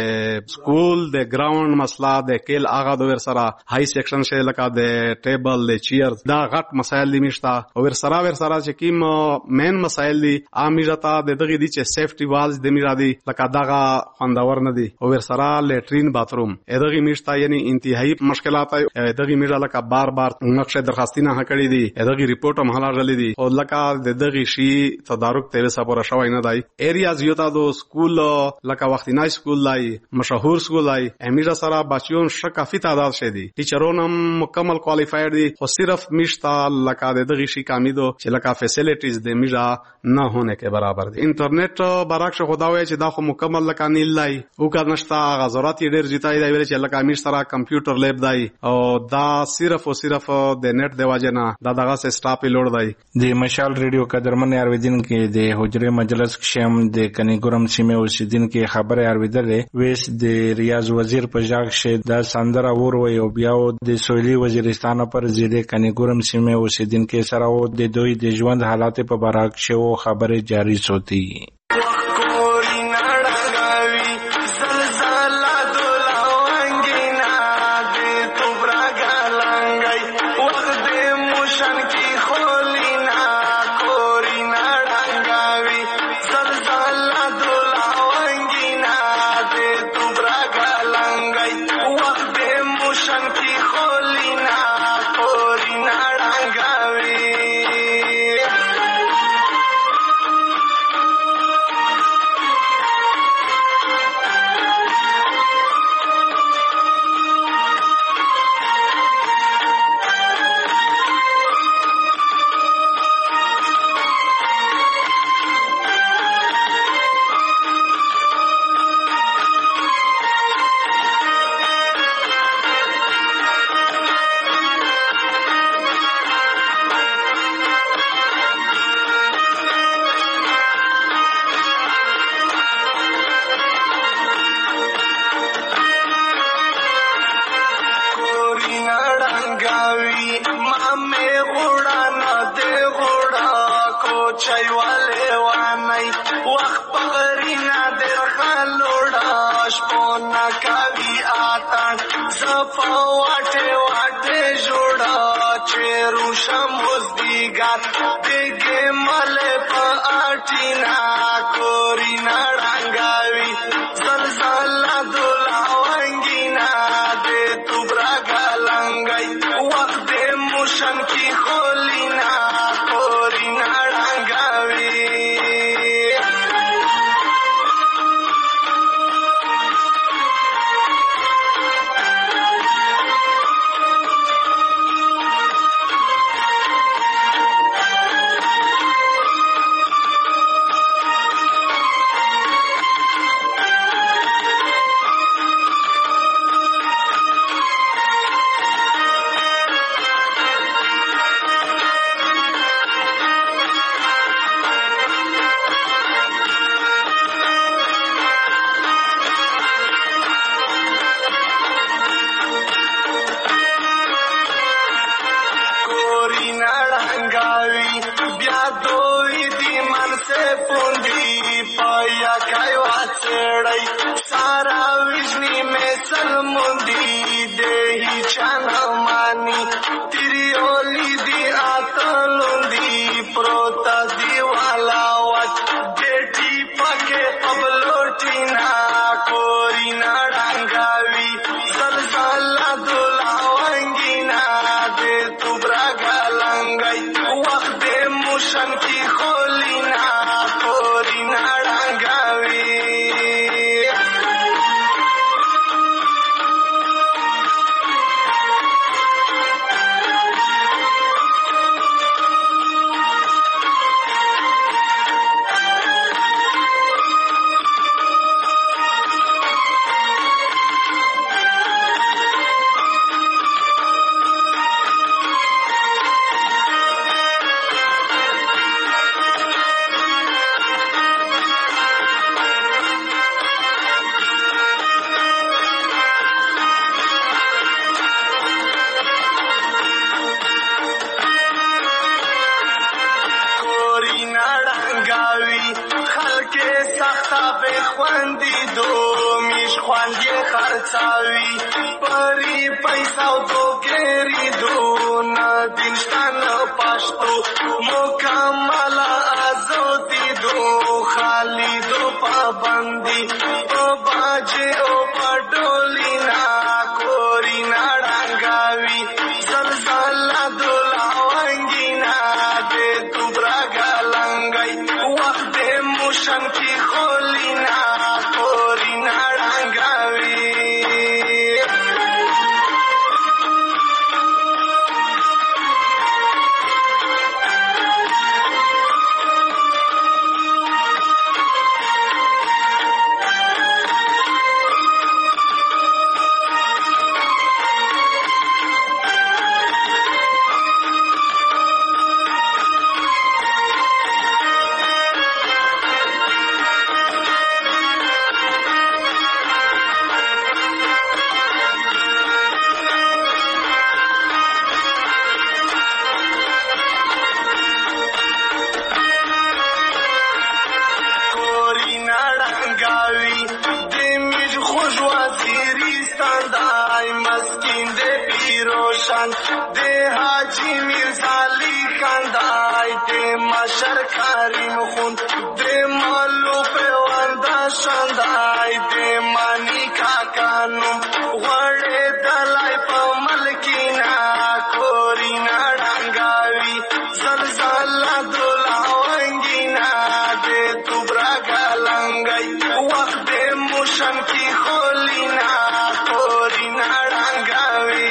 د سکول د ګراوند مسله د کېل هغه د ور سره هاي سیکشن شه لکه د ټیبل د چیر دا غټ مسایل دي مشته او ور سره ور سره چې کیم مین مسایل دي امیرتا د دغه دي چې سیفټي والز د میرا دي لکه دغه خوندور نه دي او ور سره لیټرین باتروم دغه مشته یعنی انتهایی مشکلات دغه میرا لکه بار بار نقشه درخواستینه هکړې دي دغه ریپورت هم حالا غلې دي او لکه د دغه شی تدارک تیر سره پورا شوی نه دی ایریاز یو تا دو سکول سکول لکه وختینای سکول لای مشهور سکول لای امیجا سره بچیون ش کافي تعداد شه دي ټیچرون هم مکمل کوالیفاید دي خو صرف میشتا لکه د دغه شي کامیدو چې لکه فیسیلیټیز د میجا نه هونه کې برابر دي انټرنیټ برعکس خدا وای چې دا خو مکمل لکه نیل لای او کا نشتا غزرات ډیر جتای دی ویل چې لکه امیر سره کمپیوټر لیب دی او دا صرف او صرف د نت د واجنه دا دغه سټاپ لوړ دی د مشال ریډیو قدرمن ارویدین کې د حجره مجلس شم د کنیګورم سیمه اوسیدین کې خبره ارویدلې ویس د ریاض وزیر په ځاګ شه د سندره ور وي او بیا د سویلي وزیرستان پر زیاده کنیګورم سیمه اوسیدین کې سره او د دوی د ژوند حالات په برعکس شو خبره جاری سوتی وقت موشن کی خولینا خان د حاجی میرزا علی خاندای د مشر کریم خون د مالو پیواندا شاندای د مانی کاکانو وړه دلای په ملکینا کورینا ډنګاوی زلزلہ دولا ونګینا د دوبرا ګلنګای وخت د موشن کی خولینا کورینا ډنګاوی.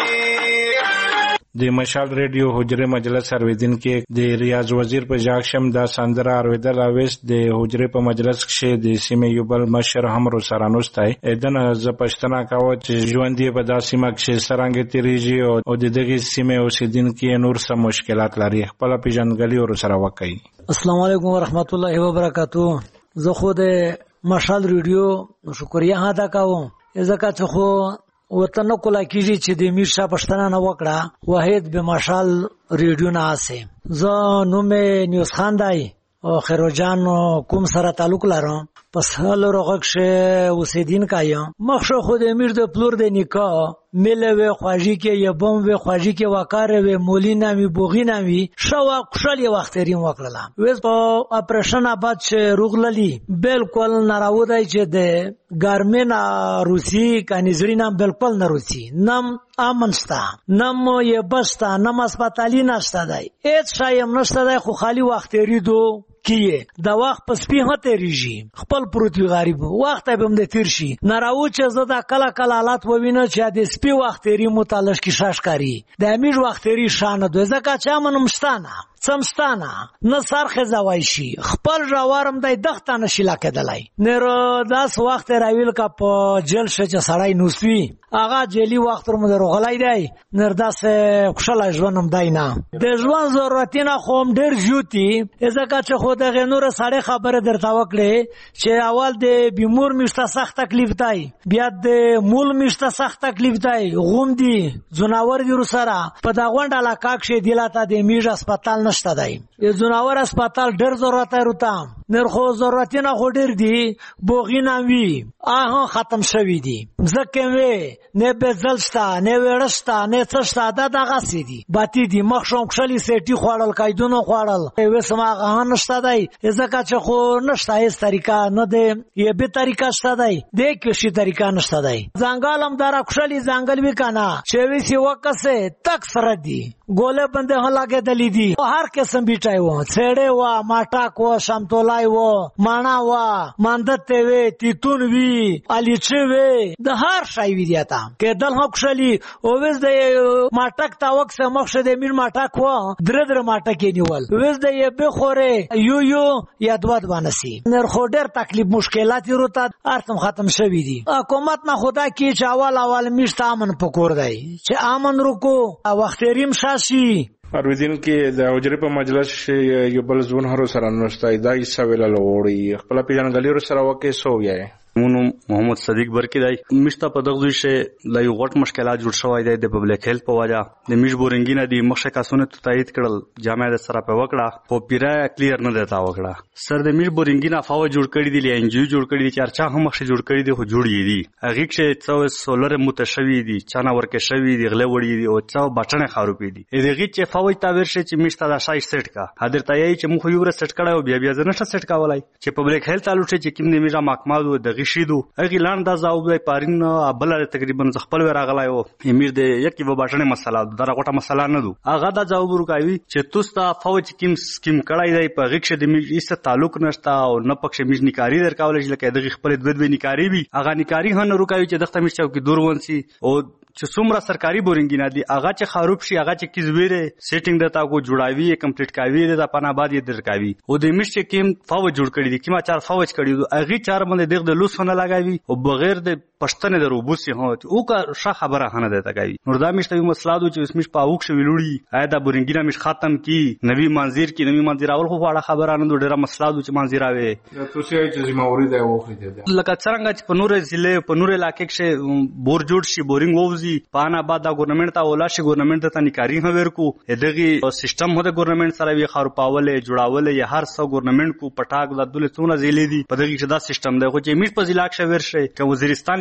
د مشال ریډیو حجره مجلس ارویدن کې د ریاض وزیر په جاکشم دا سندره ارویدل اویس د حجره په مجلس کې د سیمه یو بل مشر همرو سرانوستای اذن ز پښتنه کاوه چې ژوند یې په داسې مک چې سرنګ تیریږي او د دغه سیمه اوسیدونکو نور سم مشکلات لري خپل پیژنګلی ور سره وکړي. السلام علیکم ورحمت الله وبرکاتہ. زه خو د مشال ریډیو شکریه ادا کوم ځکه چې خو وطن کولا کیږي چې د میر شاه پښتنه نه وکړه واحد به مشال ریډیو نه اسه. زه نوم نیوز خان دی او خیروجان کوم سره تعلق لرم پس هل رغښه اوسیدین کایم مخشه خود امیر د پلور د نکاح مله و خواجی کې یا بم و خواجی کې وقاره و مولینا می بوغینا می شو خوشالي وخترین وکړه وې په اپریشن بعد چې روغللی بالکل ناراودای چې د ګارمنا روسی کنيزړی نام بالکل نه روسی نام امنستا نام یې بستا نام هسپتالي نشته دی هیڅ شایم نشته دی خو خالی وختری دو کیه دا وخت پس په هته ریږي خپل پروتي غریب وخت به هم د تیر شي ناراو چې زدا کلا کلا حالات ووینه چې د سپي وخت ری متعلق کی شاشکاری د امیر وخت ری شان دوه زکه چا منمستانه سمستانه نه سرخه زوای شي خپل راوارم د دغه نشیلا کېدلای نر داس وخت راویل کا په جیل شچ سړای نوسوي اغه جیلی وخت رو مدر غلای دی نر داس خوشاله ژوندم داینا د ژوند ضرورتینه خوم ډیر جوتی ځکه چې خو د غنور سړی خبره درته وکړي چې اول د بیمور مشته سخت تکلیف دی بیا د مول مشته سخت تکلیف دی غوم دی زناور دی سره په دا غونډه علاقه کې دیلاته د میژ هسپتال نشته دی ی زناور هسپتال ډیر ضرورت لري نرخو ضرورتینه خو ډیر دی بوغینا وی آها ختم شوی دی ځکه وی نه به زلستا نه ورستا نه څشتا دا دغه سي دي باتی دی مخشوم خشلی سیټي خوړل کایدونو خوړل وې سماغه نشته دی ځکه چې خو نشته هیڅ طریقه نه دی یې به طریقه شته دی د کیشي طریقه نشته دی ځنګالم دارا خشلی ځنګل وکانا چې وی سی وکسه تک سره دی ګوله بنده هلاګه دلی دی هر قسم بیټای و څړې و ماټاک و شمتولای و مانا و ماندته وی تیتون وی الیچه وی د هر شای وی دیتا کې دل هکشلی او وز د ماټک تا وکسه مخشه د میر ماټاک و در در ماټک نیول وز د یې به خوره یو یو یا دوات وانسی نر خو ډیر تکلیف مشکلات ورته ارتم ختم شوی دی حکومت نه خدا کی چاوال اول میشت امن پکور دی چې امن رکو وخت ریم شاشي ارویدین کې د حجره په مجلس یو بل ځون هرو سره نوستای دای سویل لوړی خپل پیژنګلی سره وکي سو ویای مونږ محمد صدیق برکی دی مشته په دغه ځای شه لا یو غټ مشکلات جوړ شوی دی د پبلک هیلث په وجه د میش بورنګینه دی مخشه کاسونه تایید کړل جامع د سره په وکړه خو پیرا کلیر نه دیتا وکړه سر د میش بورنګینه فاو جوړ کړی دی لنجو جوړ کړی دی چرچا هم مخشه جوړ کړی دی خو جوړی دی هغه کې څو سولر متشوی دی چانه ورکه شوی دی غله وړی دی او څو بټنه خاروپی دی دغه چې فاو تا ورشه چې میشته دا شای سیټ کا حاضر تایي چې مخ یو ور سیټ کړه او بیا بیا ځنه سیټ کاولای چې پبلک هیلث تعلق چې کوم د میجا محکمه دغه شیدو اغه لاند دا زاوب دی پارین بل تقریبا خپل ورغلای او امیر د یکی و باټنه مسله دا غټه مسله نه دو اغه دا زاوب ورکاوي چې توستا فوج کیم سکیم کړای دی په غیښ د میج ایسه تعلق نشتا او نه پکښ میج نکاری درکاول چې لکه دغه خپل د دوی نکاری وی اغه نکاری هن ورکاوي چې دغه میج چوکي دور ونسی او چې څومره سرکاري بورنګینا دي اغه چې خروب شي اغه چې کیزویره سیټینګ دتا کو جوړاوي کمپلیټ کاوي د پنا بعد یې درکاوي او د میش چې کیم فوج جوړ کړی دي کیما چار فوج کړی دي اغه چار باندې دغه د لوسونه لګاوي او بغیر د پښتنه د روبوسي هو او کا ښه خبره هنه ده کوي نور دا میشته یو مسلادو چې اسمش پاوک شو ویلوړي آیا دا بورنګینا مش ختم کی نوی منظر کی نوی منظر اول خو واړه خبره نه ډیره مسلادو چې منظر راوي تاسو یې چې زموږ د اوخې ده لکه څنګه چې په نور ضلع په نور علاقې کې بور جوړ شي بورینګ ووزي پانا بعد دا ګورنمنت ته ولا شي ګورنمنت ته نکاری هم ورکو دغه سیستم هو د ګورنمنت سره وی خارو پاولې جوړاولې یا هر څو ګورنمنت کو پټاک د دولتونو زیلې دي په دغه چې دا سیستم دی خو چې میش په ضلع کې ورشي که وزیرستان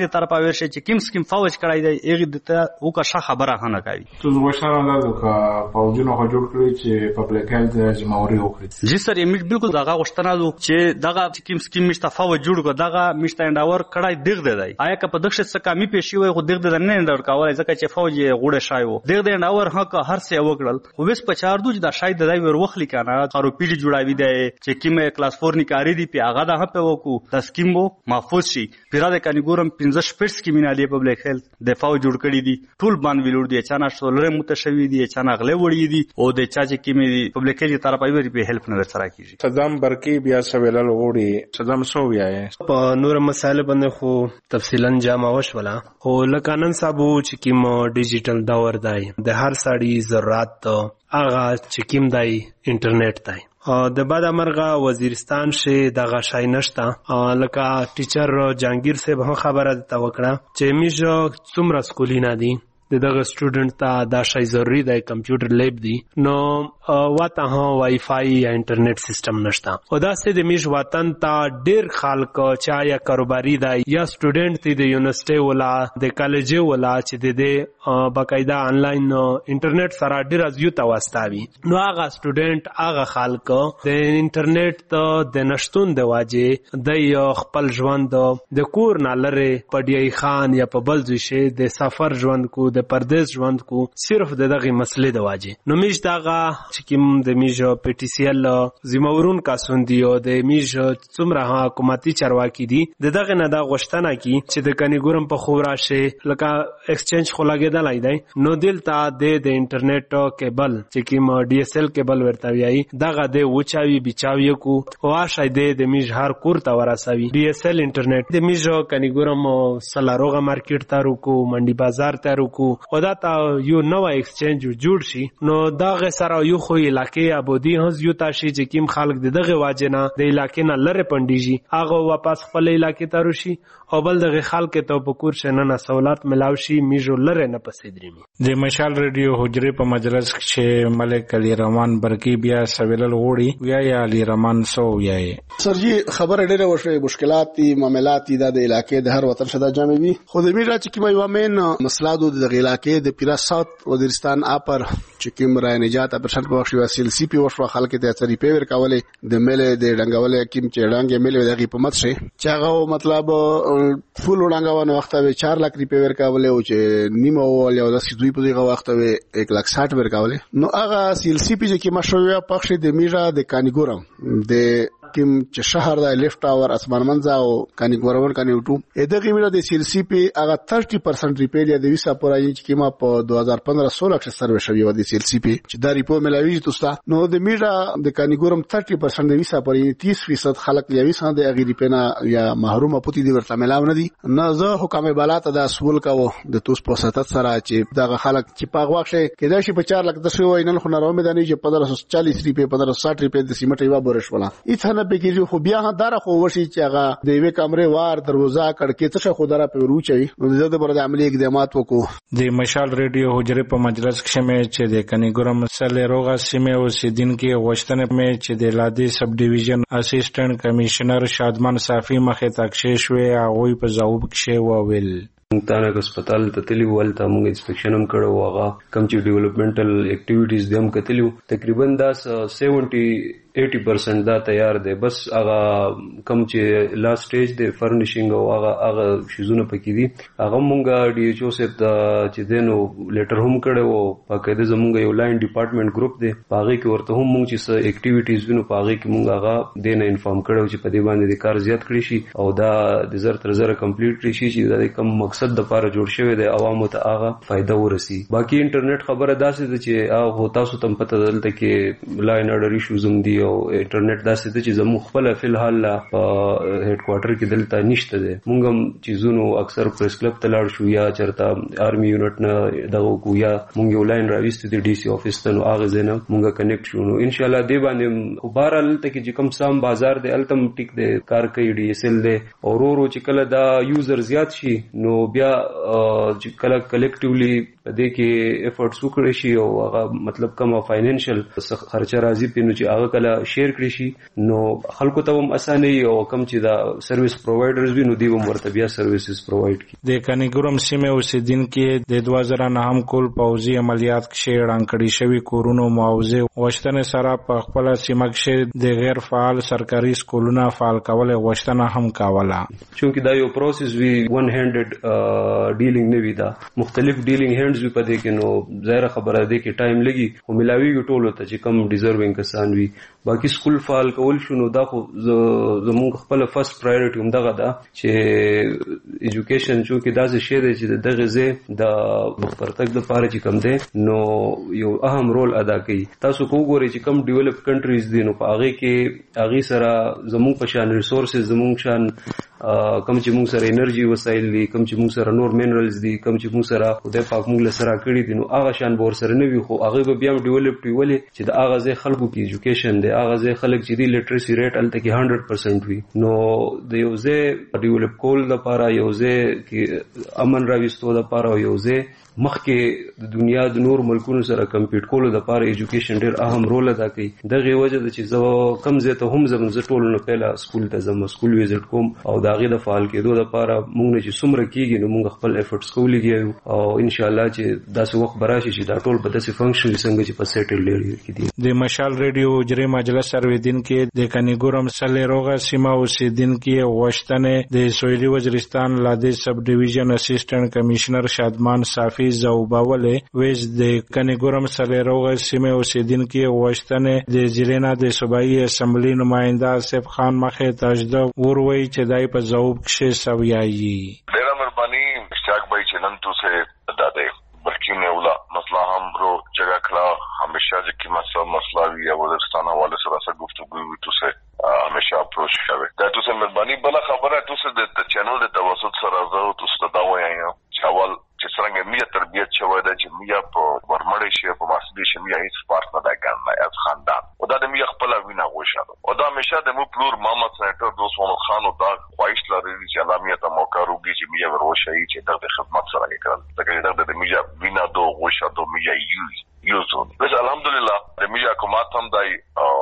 د طرف اور شي چې کیم سکیم فوج کړای دی هغه د او کا ش خبره نه کوي تو وشاره اندازو کا فوجونو خو جوړ کړی چې پبلک هیلث جمهوریت وکړي جی سر یې بالکل دغه غوښتنه ده چې دغه کیم سکیم مشته فوج جوړ کو دغه مشته انډاور کړای دیغ دی آیا که په دغه څه کمی پېښې وي خو دیغ د نه انډاور کاوه ځکه چې فوج غوړه شایو دیغ د انډاور حق هر څه وکړل خو وس په چار دوج د شاید د ور وخلی کنه خارو پیډ جوړاوي دی چې کیمه کلاس فور نکاري دی په هغه د په وکړو د سکیم وو محفوظ شي پیرا د کنيګورم پنځه شپږ سکیمینالي پبلک هیلث د فوج جوړ کړی دي ټول باندې ویلور دي چې نه سولره متشوي دي چې نه غلې وړي دي او د چا چې کیمه دی پبلک هیلث طرف ایوري په هیلپ نه سره کیږي صدام برکی بیا سویلل وړي صدام سو بیا په نور مسائل باندې خو تفصیلا جامع وشولا خو لکانن صاحب چې کیم ډیجیټل دور دی د هر سړی ضرورت هغه چې کیم دی انټرنیټ دی د بعد امرغه وزیرستان شه دغه شای نشتا لکه ټیچر جانگیر صاحب هم خبره ده وکړه چې میږه څومره سکولینا دي دغه سټوډنټ ته دا شای ضروری دی کمپیوټر لیب دی نو واته ها وای فای یا انټرنیټ سیستم نشتا او دا سه د میش وطن ته ډیر خلک چا یا کاروباري دی یا سټوډنټ دی د یونیورسيټي ولا د کالج ولا چې د باقاعده انلاین انټرنیټ سره ډیر از یو تواستاوي نو هغه سټوډنټ هغه خلک د انټرنیټ ته د نشټون د واجه د خپل ژوند د کور نه لره پډیای خان یا په بل ځای شه د سفر ژوند کو د پردیس ژوند کو صرف د دغه مسلې د واجه نو میش دغه چې کوم د میش پی ټی سی ال زمورون کاسون دی او د میش څومره حکومتي چارواکي دي دغه نه دا غوښتنه کی چې د کنيګورم په خوراشه لکه ایکسچینج خو لګیدلای دی نو دلته د د انټرنیټ کیبل چې کوم ډي اس ال کیبل ورته ویای دغه د وچاوي بچاوي کو او شاید د میش هر کور ته ورسوي ډي اس ال انټرنیټ د میش کنيګورم سلاروغه مارکیټ ته روکو منډي بازار ته روکو او دا تا یو نو ایکسچینج جوړ شي نو دا غ سره یو خو علاقې ابودي هز یو تاشي چې کیم خلک دغه واجنه د علاقې نه لره پنديږي هغه واپس خپل علاقې ته روشي او بل دغه خلک ته په کور شنه نه سہولت ملاوي شي میجو لره نه پسیدري د مشال ریډیو حجره په مجلس کې ملک علي رحمان برکی بیا سویلل وړي ویا یا علي رحمان سو ویا سرجی خبر ډیره وشوي مشکلات دي معاملات دي د علاقې د هر وطن شدا جامع وي خو د میرا چې کیمه یو مین مسلادو د علاقې د پیرا ساوث وزیرستان اپر چې کوم را نجات اپریشن په وخت وسیل سی پی وشو خلک ته اثر پیور کولې د ملې د ډنګولې کیم چې ډنګې ملې د غي په مت شي چې هغه مطلب فول ډنګونه وخت به چار لک پیور کولې او چې نیمه ول یو د سیدوی په دغه وخت به یک لک ساټ ور کولې نو هغه سیل سی پی چې مشروع پخش د میرا د کانیګورم د کیم چې شهر د لیفټ اور اسمان منځ او کانیګورم کانیوټو دغه میرا د سیل سی پی هغه تیس پرسنټ ریپیل یا د ویسا پورای چې کیما په دوه هزار پندرہ سولہ کې سروې شوی و د سیل سی پی چې دا ریپو ملاوي توستا نو د میرا د کانیګورم تیس پرسنټ د ویسا پورای تیس فیصد خلک یا ویسا د غیر ریپینا یا محروم پوتی دی ورته ملاو نه دي نه زه حکم بالاته د سوال کاوه د توس په ستات سره چې دغه خلک چې په واخه کېدا شي په چار لک د شو وینل خو نه راو مې دانی چې پندرہ سو چالیس ریپې پندرہ سو ساٹھ ریپې د سیمټ یو بورش ولا اته نه به کېږي خو بیا دار خو وشي چې هغه د یوې کمرې وار دروازه کړکې څه خو دره په روچي نو د دې پر د عملی اقدامات وکړو د مشال ریډیو حجره په مجلس کې مې چې د کنيګورم سره روغه سیمه او سیدین کې غوښتنه مې چې د لادي سب ډیویژن اسسټنټ کمشنر شادمان صافي مخه تکشې شوې هغه په جواب کې وویل تانه هسپتال ته تلی ولته موږ انسپیکشن هم کړو هغه کم چې ډیولپمنټل اکټیویټیز دیم کتلیو تقریبا دا سیونټي ایټي پرسنټ دا تیار دی بس هغه کم چې لاست سټیج دی فرنیشینګ او هغه هغه شیزونه پکې دي هغه مونږه ډي ایچ او سره چې دینو لیټر هم کړو پکې د زمونږ یو لاین ډپارټمنټ ګروپ دی پاغي کې ورته هم مونږ چې څه اکټیویټیز وینو پاغي کې مونږ هغه دینه انفارم کړو چې په دې باندې د کار زیات کړی شي او دا د زر تر زر کمپلیټ کړی شي چې دا کم مقصد د لپاره جوړ شوی دی عوامو ته هغه فائدہ ورسي باقي انټرنیټ خبره داسې ده چې هغه تاسو تم پته دلته کې لاین اډر ایشوز هم دي او انټرنیټ داسې ده چې زموږ خپل فلحال په هډ کوارټر کې دلته نشته ده مونږ هم چیزونو اکثر پریس کلب ته لاړ شو یا چرته آرمي یونټ نه دغه کو یا مونږ یو لاین راويست دي ډي سي افیس ته نو هغه زنه مونږه کنیکټ شو نو ان شاء الله دی باندې بهرال ته کې چې کوم سام بازار دی التم ټیک دی کار کوي ډي اس ال دی اورورو چې کله دا یوزر زیات شي نو بیا چې کله کلیکټیولی دې کې افورټس وکړي شي او هغه مطلب کومه فاینانشل خرچه راځي په نو چې هغه کله شیر کړی شي نو خلکو ته هم اسانه او کم چې دا سرویس پرووایډرز وي نو دی هم ورته بیا سرویسز پرووایډ کړي. د کنیګورم سیمه اوسیدونکو د دوه زره نه هم کول پوځي عملیات کې اړان کړي شوی کورونو معاوضه وشتنه سره په خپل سیمه کې د غیر فعال سرکاري سکولونو فعال کول وشتنه هم کاوله. چونکه دا یو پروسس وی ون هاندډ ډیلینګ نه وی دا مختلف ډیلینګ هاندز وی پدې کې نو ظاهر خبره ده کې ټایم لګي او ملاویږي ټولو ته چې کم ډیزروینګ کسان وي. باقي سکول فعال کول شنو دا خو زموږ خپل فرست پرایورټي هم دغه ده چې ایجوکیشن چې دا څه شی دی چې دغه ځای د پرتګ د پاره چې کم دی نو یو اهم رول ادا کوي. تاسو کو ګورئ چې کم ډیولپ کنټریز دي نو په هغه کې هغه سره زموږ په شان ریسورسز زموږ شان کم چې موږ سره انرژي وسایل دي کم چې موږ سره نور مینرالز دي کم چې موږ سره خدای پاک موږ له سره کړی دي نو هغه شان بور سره نه وي خو هغه به بیا ډیولپ ویولې چې د هغه ځای خلکو کې ایجوکیشن دی هغه ځای خلک چې دی لیټریسي ریټ الته کې هنډرډ پرسنټ وي نو د یو ځای ډیولپ کول لپاره یو ځای کې امن راوستو لپاره یو ځای مخکې د دنیا د نور ملکونو سره کمپیټ کولو لپاره ایجوکیشن ډیر اهم رول ادا کوي. دغه وجه د چې زه کم زه ته هم زم زه ټول نه پهلا سکول ته زم سکول ویزټ کوم او داغه د فعال کېدو لپاره موږ نه چې څومره کیږي نو موږ خپل افورټس کولېږو او ان شاء الله چې داسې وخت براشي چې دا ټول به داسې فنکشن څنګه چې په سیټل ایریا کې دي. د مشال ریډیو اجري مجلس سرویدین کې د کنیګورم سلې روغه سیمه اوسیدین کې وشتنه د سویلي وزیرستان لاده سب ډیویژن اسسټنټ کمشنر شادمان صافی زوباول ویز د کنیګورم سلې روغه سیمه اوسیدونکو واشتنه د ضلع د صوبایي اسمبلی نماینده آصف خان مخه تجده وروي چې دای په ذوب کې سویایي. ډیره مهرباني اشتیاق بھائی چنن تو سے داده برکین اولا مسئلہ ہم رو جگہ کھلا ہمیشہ جکی مسئلہ مسئلہ وی وزیرستان حوالے سے راسا گفتگو ہوئی تو سے ہمیشہ اپروچ شاوے دا تو سے مهرباني بلا خبر ہے تو سے د چینل د توسط سره زو تو سے داوی آیا چاول چې څنګه میا تربیت شوی دا چې میا په ورمړې شي په ماسدي شي میا هیڅ پارت نه دا ګڼه از خاندان او دا د میا خپل وینا غوښاده او دا همیشه د مو پلور محمد سنټر دوست محمد خان او دا خوښ لري چې علامه ته موقع روږي چې میا وروشي چې د خدمت سره وکړل دا د میا وینا دو غوښاده میا یوز یوزون بس الحمدلله د میا کومات هم دای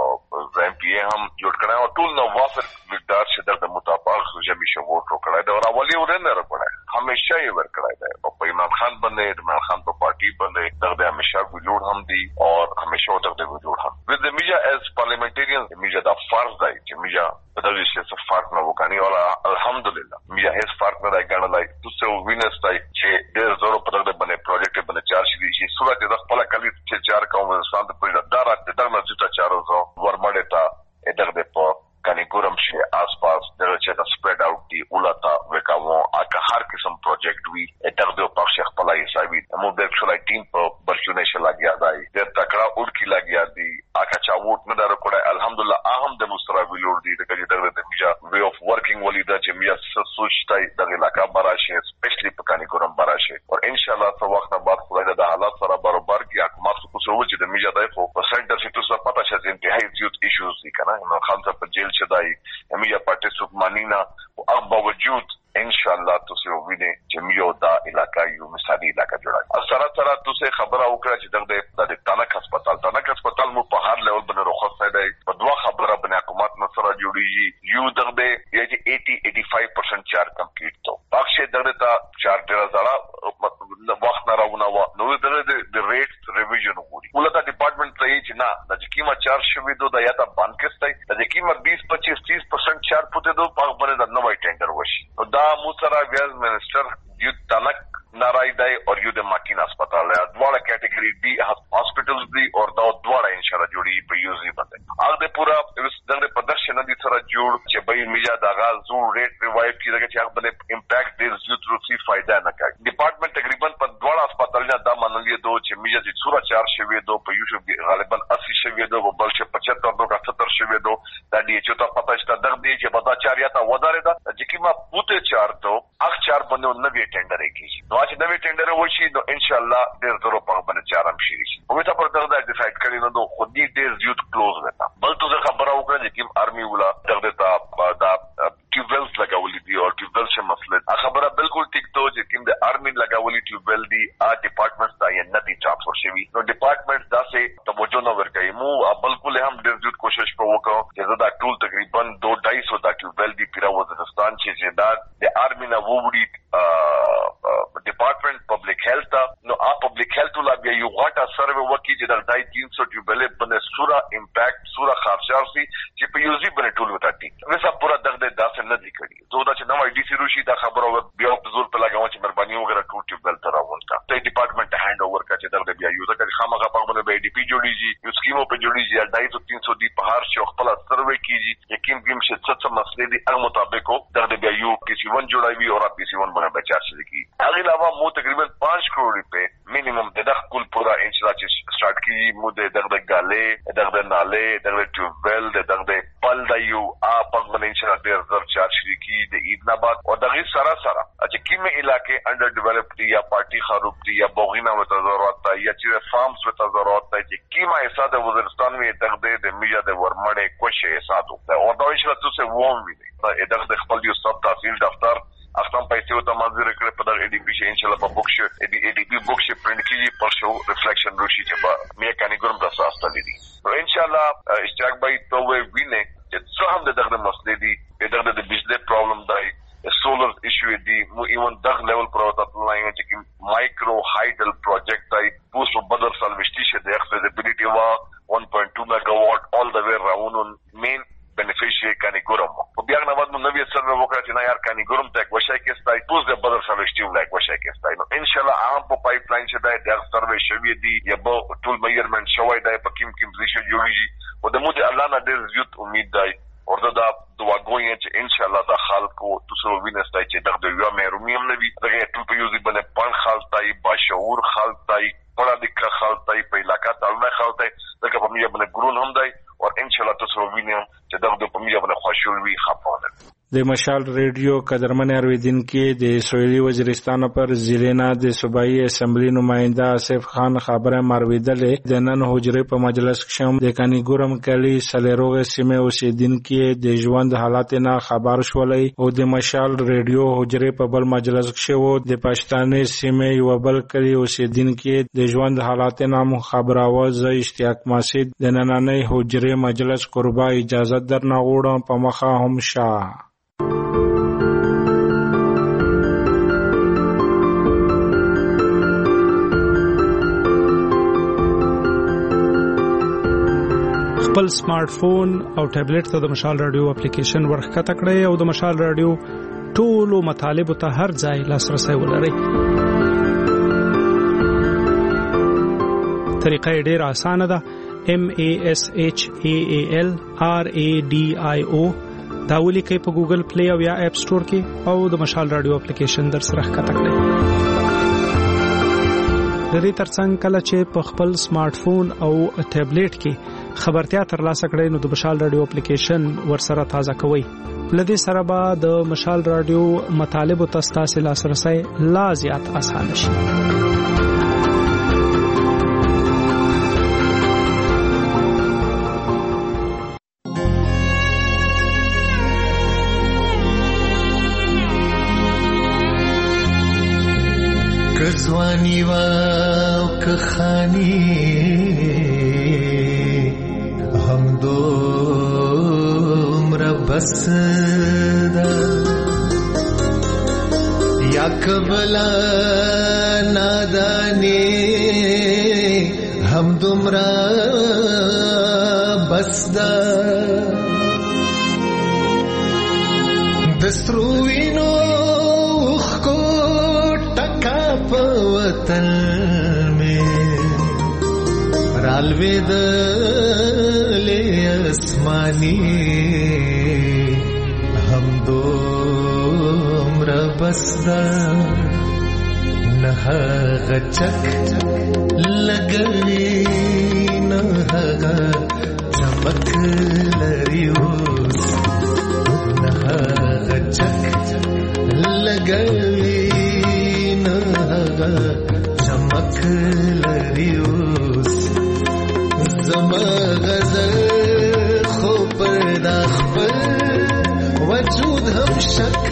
ام پی هم جوړ کړه او ټول نو وافر مقدار چې د مطابق جمعي شو وټو کړه دا اولی ورنه راکړه همیشه یې ور کړه دا په عمران خان باندې عمران خان په پارټي باندې دغه همیشه وجود هم دي او همیشه دغه وجود هم with the media as parliamentarians the media دا فرض دی چې media په دغه شی څه فرق نه وکړي او الحمدلله media هیڅ فرق نه راګڼلای تاسو وینئ چې ډېر زورو په دغه باندې پروجیکټ باندې چار شي چې صورت د خپل کلی چې چار کوم ستاسو په دغه دغه مسجد چارو زو ورمړې تا دغه په کنیګورم شي آسپاس دغه چې د سپریډ اوټ دی ولتا وکاو اګه هر قسم پروجیکټ وی دغه په پښه خپل حسابي مو د ټولای ټیم په برشونه شي لاګیا دی د تکړه اول کی لاګیا دی اګه چا ووټ نه درو کړه الحمدلله اهم د مستراوی لور دی دغه دغه د میجا وی اف ورکینګ ولیدا چې میا سوچتای دغه علاقہ براشه سپیشلی په کنیګورم براشه او ان شاء الله څو وخت بعد خدای د حالات سره برابر کی حکومت کو څه و چې د میجا دای خو په سنټر سیټو سره پتا شې انتهایی زیات ایشوز دي کنه نو خان څه په جیل شدای امیا پټه سوبمانینا او اب باوجود ان شاء الله تاسو وینئ چې میو دا علاقہ یو مثالي علاقہ جوړه سره سره تاسو خبره وکړه چې دغه د تانک هسپتال تانک هسپتال مو په هر لیول باندې رخصت دی په دوه خبره باندې حکومت نه سره جوړیږي یو دغه یی eighty to eighty-five percent چار کمپلیټ تو پښه دغه تا چار ډیر زړه وخت نه راونه نو دغه د ریټ ریویژن وګوري ولته ډپارټمنټ ته چې نه د کیما چار شوي دو د یا تا بانکس دی د کیما twenty twenty-five thirty percent چار پته دو په باندې د نوې ټینډر وشي نو دا موسرا ویز منسٹر یو تنک نارای دی اور یو د ماکین هسپتال ہے دواړه کیټګری ډي هاسپټلز دی اور دا دواړه ان شاء الله جوړي په یوزي باندې هغه پورا دغه پدرشن دي سره جوړ چې به میجا دغه زو ریټ ریوایو کیږي چې هغه بل امپیکټ ډیر زیات روسي فائدہ نه کوي ډپارټمنٹ تقریبا په دواړه هسپتالونو دا منلې دو چې میجا چې صورت چار شوي دو په یو غالبا eighty شوي دو بل چې پچهتر دو کا ستر شوي دو دا دی چې ته پتا شته دغه دی چې بدا چار یا تا ودارې دا چې کیما پوته چار دو اخ چار باندې نوې ټینډر کیږي نو چې نوې ټینډر وشي نو ان شاء الله ډیر زرو په باندې چارم شي او ته پر دغه ډیسایډ کړی نو خو دې ډیر زیات کلوز وتا بل تو زه خبره وکړم چې کیم آرمي ولا دغه تا دا ټیوبلز لګولې دي او ټیوبل شه مسله خبره بالکل ټیک تو چې کیم د آرمي لګولې ټیوبل دي ا ډپارټمنټ وړي ډپارټمنټ پبلک هیلث نو ا پبلک هیلث ولا بیا یو غټه سروې وکړي چې د دای تین سو ټیوبلې باندې سورا امپیکټ سورا خارجار سي چې په یوزي باندې ټول وتاټي وسه پورا دغه داسې نه دی کړی زه دا چې نو ډي سي روشي دا خبره بیا په زور په لګاو چې مهرباني وکړه ټول ټیوبل تر راوونتا ته ډپارټمنټ هاند اوور کړي دغه بیا یو ځکه خامخا په باندې به ډي پی جوړیږي یو سکیمو په جوړیږي دای ته تین سو دی په هر شو خپل سروې کیږي یقین کوم چې څه څه مسلې دي هغه مطابق دغه بیا یو پی سی ون جوړوي او را پی سی ون باندې بچا شي کی هغه علاوه مو تقریبا پانچ کروڑ روپے minimum د دغه کول پورا انشاء الله چې سٹارټ کی مو د دغه غالې دغه ناله دغه ټیوبل دغه پل د یو اپ باندې انشاء الله ډیر زر چارج کی د ایدناباد او دغه سره سره چې کیمه علاقې انډر ډیولپډ یا پارټي خراب دي یا بوغینا وته ضرورت ده یا چې فارمز وته ضرورت ده چې کیمه حصہ د وزیرستان می دغه د میجا د ورمړې کوشه حساب ده او دا انشاء الله تاسو ووم وي دغه خپل یو سب تحصیل دفتر اختم پیسې او تمازیر کړ په دغه ای ډی پی شي ان شاء الله په بوک شي ای ډی پی بوک شي پرنٹ کیږي پر شو ریفلیکشن روشي چې په مې کانی ګرم د ساسته دي نو ان شاء الله اشتراک به تو وینه چې څه هم دغه مسلې دي دغه د بجلی پرابلم دی سولر ایشو دی مو ایون دغه لیول پروتات لاین چې مایکرو هایډل پروجیکټ دی پوسټ بدر سالوشتي شه د اکسیبیلیټی وا one point two megawatt all the way around main beneficiary کانی ګرم په بیا نه بعد نو نوې سره وکړه چې نه یار کانی ګرم ته وشای کې ستای پوز د بدر سالوشتي ولای وشای کې ستای نو ان شاء الله عام په پایپ لاین چې د سروې شوی دی یا به ټول میجرمنټ شوی دی په کیم کیم پوزیشن جوړیږي او د مو د الله نه ډېر زیات امید دی ورته دا دعا کوي چې ان شاء الله د خلکو تاسو وینئ چې دغه یو مهرومیم نه وي دغه ټول په یوزي باندې پان خالتای باشعور خالتای پړه د خالتای په علاقې تعالی خالتای دغه په میجا باندې ګرون هم دی او ان شاء الله تاسو وینئ چې دغه په میجا باندې خوشحال وي خپونه د مشال ریډیو قدرمن ارویدین کې د سویلی وزیرستان پر ضلع د صوبایي اسمبلی نماینده آصف خان خبره مرویدلې د نن حجره په مجلس کې د کانی ګورم کلی سلیروغ سیمه اوسیدونکو د ژوند حالات نه خبر شولې او د مشال ریډیو حجره په بل مجلس کې وو د پښتانه سیمه یو بل کلی اوسیدونکو د ژوند حالات نه خبر اواز اشتیاق مسجد د نننۍ حجره مجلس قربا اجازه درنه غوړم په مخه هم شاه خپل سمارټ فون او ټابلیټ ته د مشال رادیو اپلیکیشن ورخته کړئ او د مشال رادیو ټولو مطالب ته هر ځای لاسرسي ولرئ. طریقه ډېره اسانه ده. M A S H A A L R A D I O دا ولیکئ په ګوګل پلی او یا اپ سٹور کې او د مشال رادیو اپلیکیشن در سره ښکته کړئ. د دې ترڅنګ کله چې په خپل سمارټ فون او ټابلیټ کې خبرتیا ترلاسه کړئ نو د مشال رادیو اپلیکیشن ورسره تازه کوئ. لدې سره به د مشال رادیو مطالب او تاسو لاسرسي لا زیات اسانه شي. کزوانی وا کخانی هم دو عمر بس دا یا کبلا نادانی هم دمرا بس دا دستروینو خو ټکا په وطن میں رالوید لے اسمانی ہم دو عمر بسدا نہ غچک لگلی نہ چمک لریوس نہ غچک لگلی چمک لریوس زما غزل خو پردا خپل وجود هم شک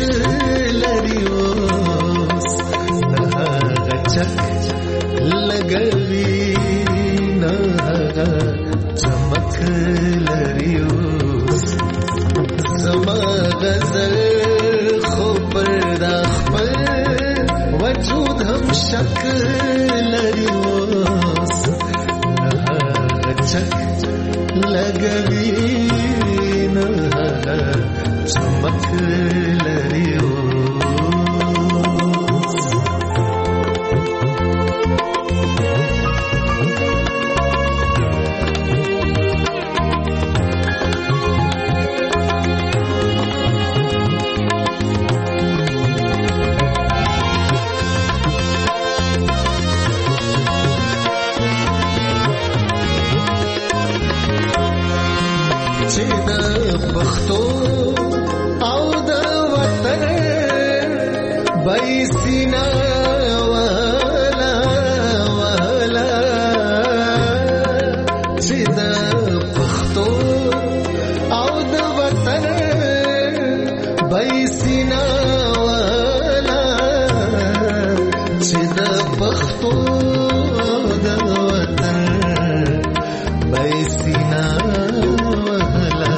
لریوس نه غچک لګوي نه چمک لریوس زما غزل خو پردا خپل बैसिना वाला वाला सिद पख्तो او د وطن बैसिना वाला सिद पख्तो د وطن बैसिना वाला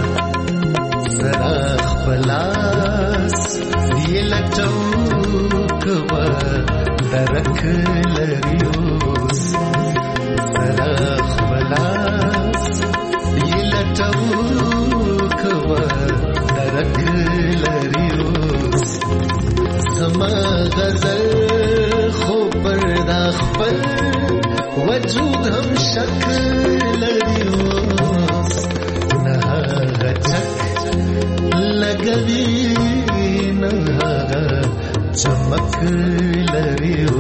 सराख पलास دی لټوک و درک لریوس سراخ بلاس دی لټوک و درک لریوس زما غزل خو پردا خپل وجود هم شکل لریوس نه غچک لګوي चमक लरियो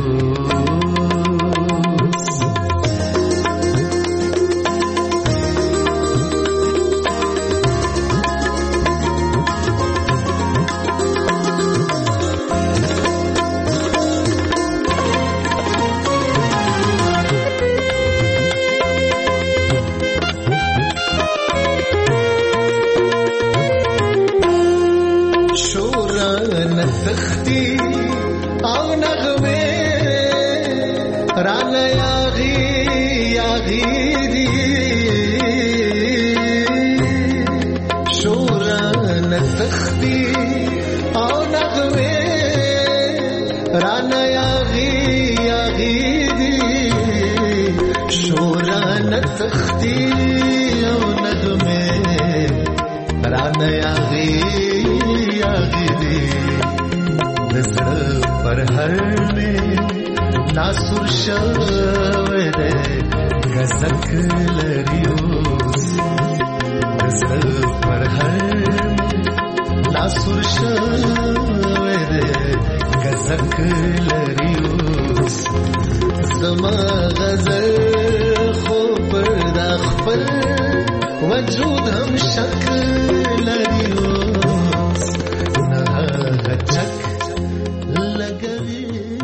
नासुर शवदे गजक लरियोस गजल पर हर नासुर शवदे गजक लरियोस समा गजल खो पर्दा खपल वजूद हम शक्ल लरियोस नहा गचक लगवी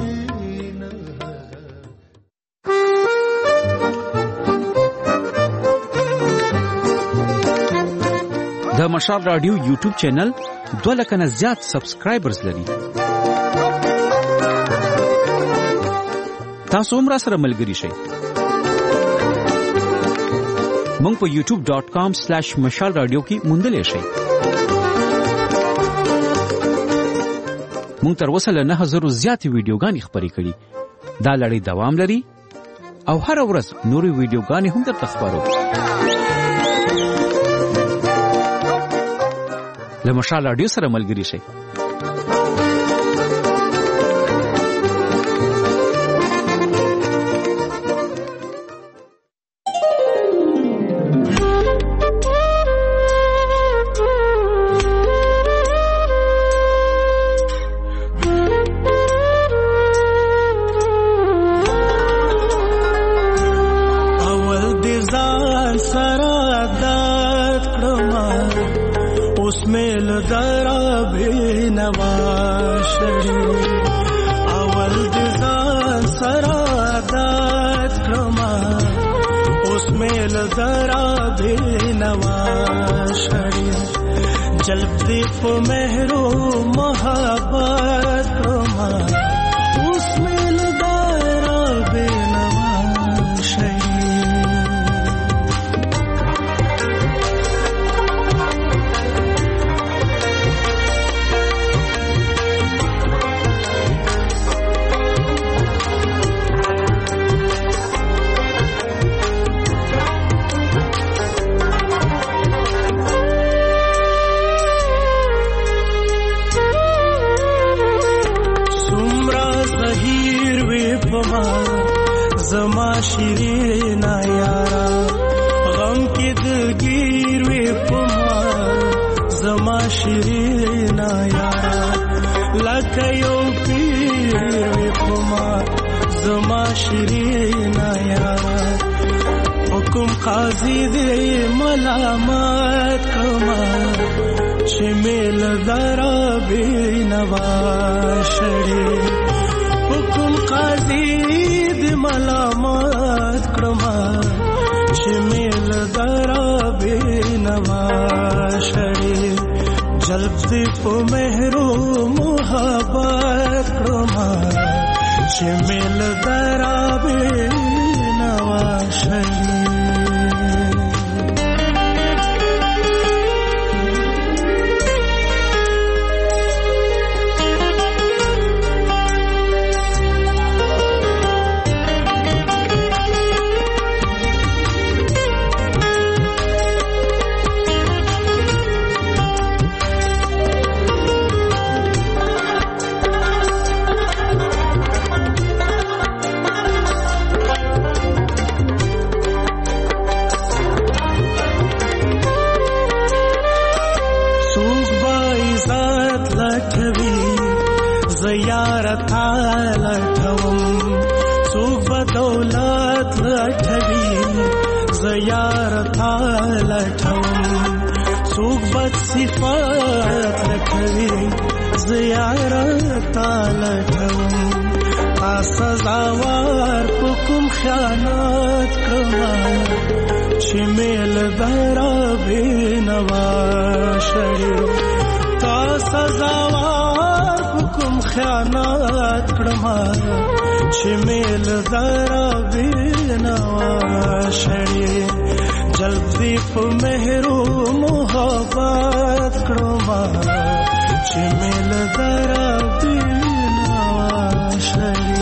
د مشال رادیو یوټیوب چینل دوه لک نه زیات سبسکرایبرز لري. تاسو هم را سره ملګري شئ. مونږ په یوټیوب ډاٹ کام سلیش مشال رادیو کې موندلې شئ. مونږ تر اوسه له نه هزارو زیاتې ویډیوګانې خپرې کړي. دا لړۍ دوام لري او هر ورځ نورې ویډیوګانې هم درته خپرو. له مشال رادیو سره ملګري شئ. چې مل درا بینوا شي ملامت کړما چې میل درا بینما شړې جلب دې په مهرو محبت کړما چې میل درا بینما شړې صفات لکوي زیارت لټوم تا سزاوار په کوم خیانت کړم چې میل درا بینوا شړې تا سزاوار په کوم خیانت کړم چې میل درا بینوا شړې جلدی په مهرو محبت کړما چې مل درا بینوا شړې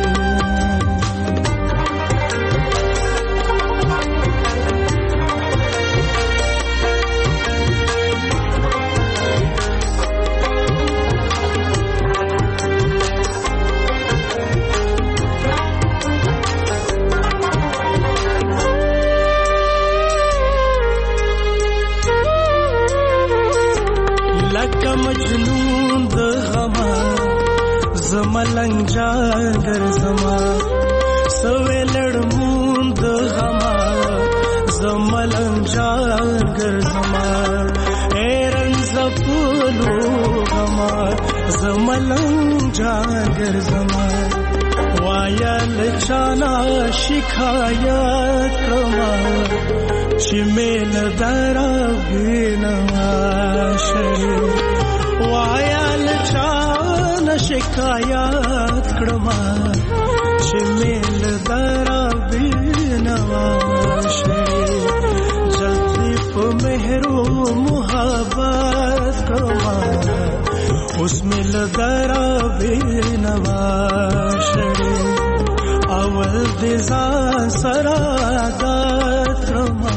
مجنون د غما زملنګ جاګر زما سوې لړمون د غما زملنګ جاګر زما ایرن زپلو غما زملنګ جاګر زما وایل چانا شکایت کړما چې میل درا بینوا شړې وایل چانا شکایت کړما چې میل درا بینوا شړې جلدی په مهرو محبت کړما اوس میل درا بینوا شړې اول دې ځان سره عادت کړما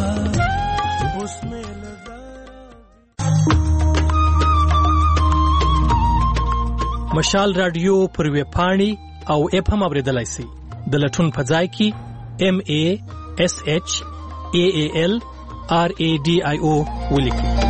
مشال رادیو پر وی پاڼي او اپ هم اوریدلای شي د لټون په ځای کې ام ای اس ایچ ای ای ال آر ای ډي آی او ولیکئ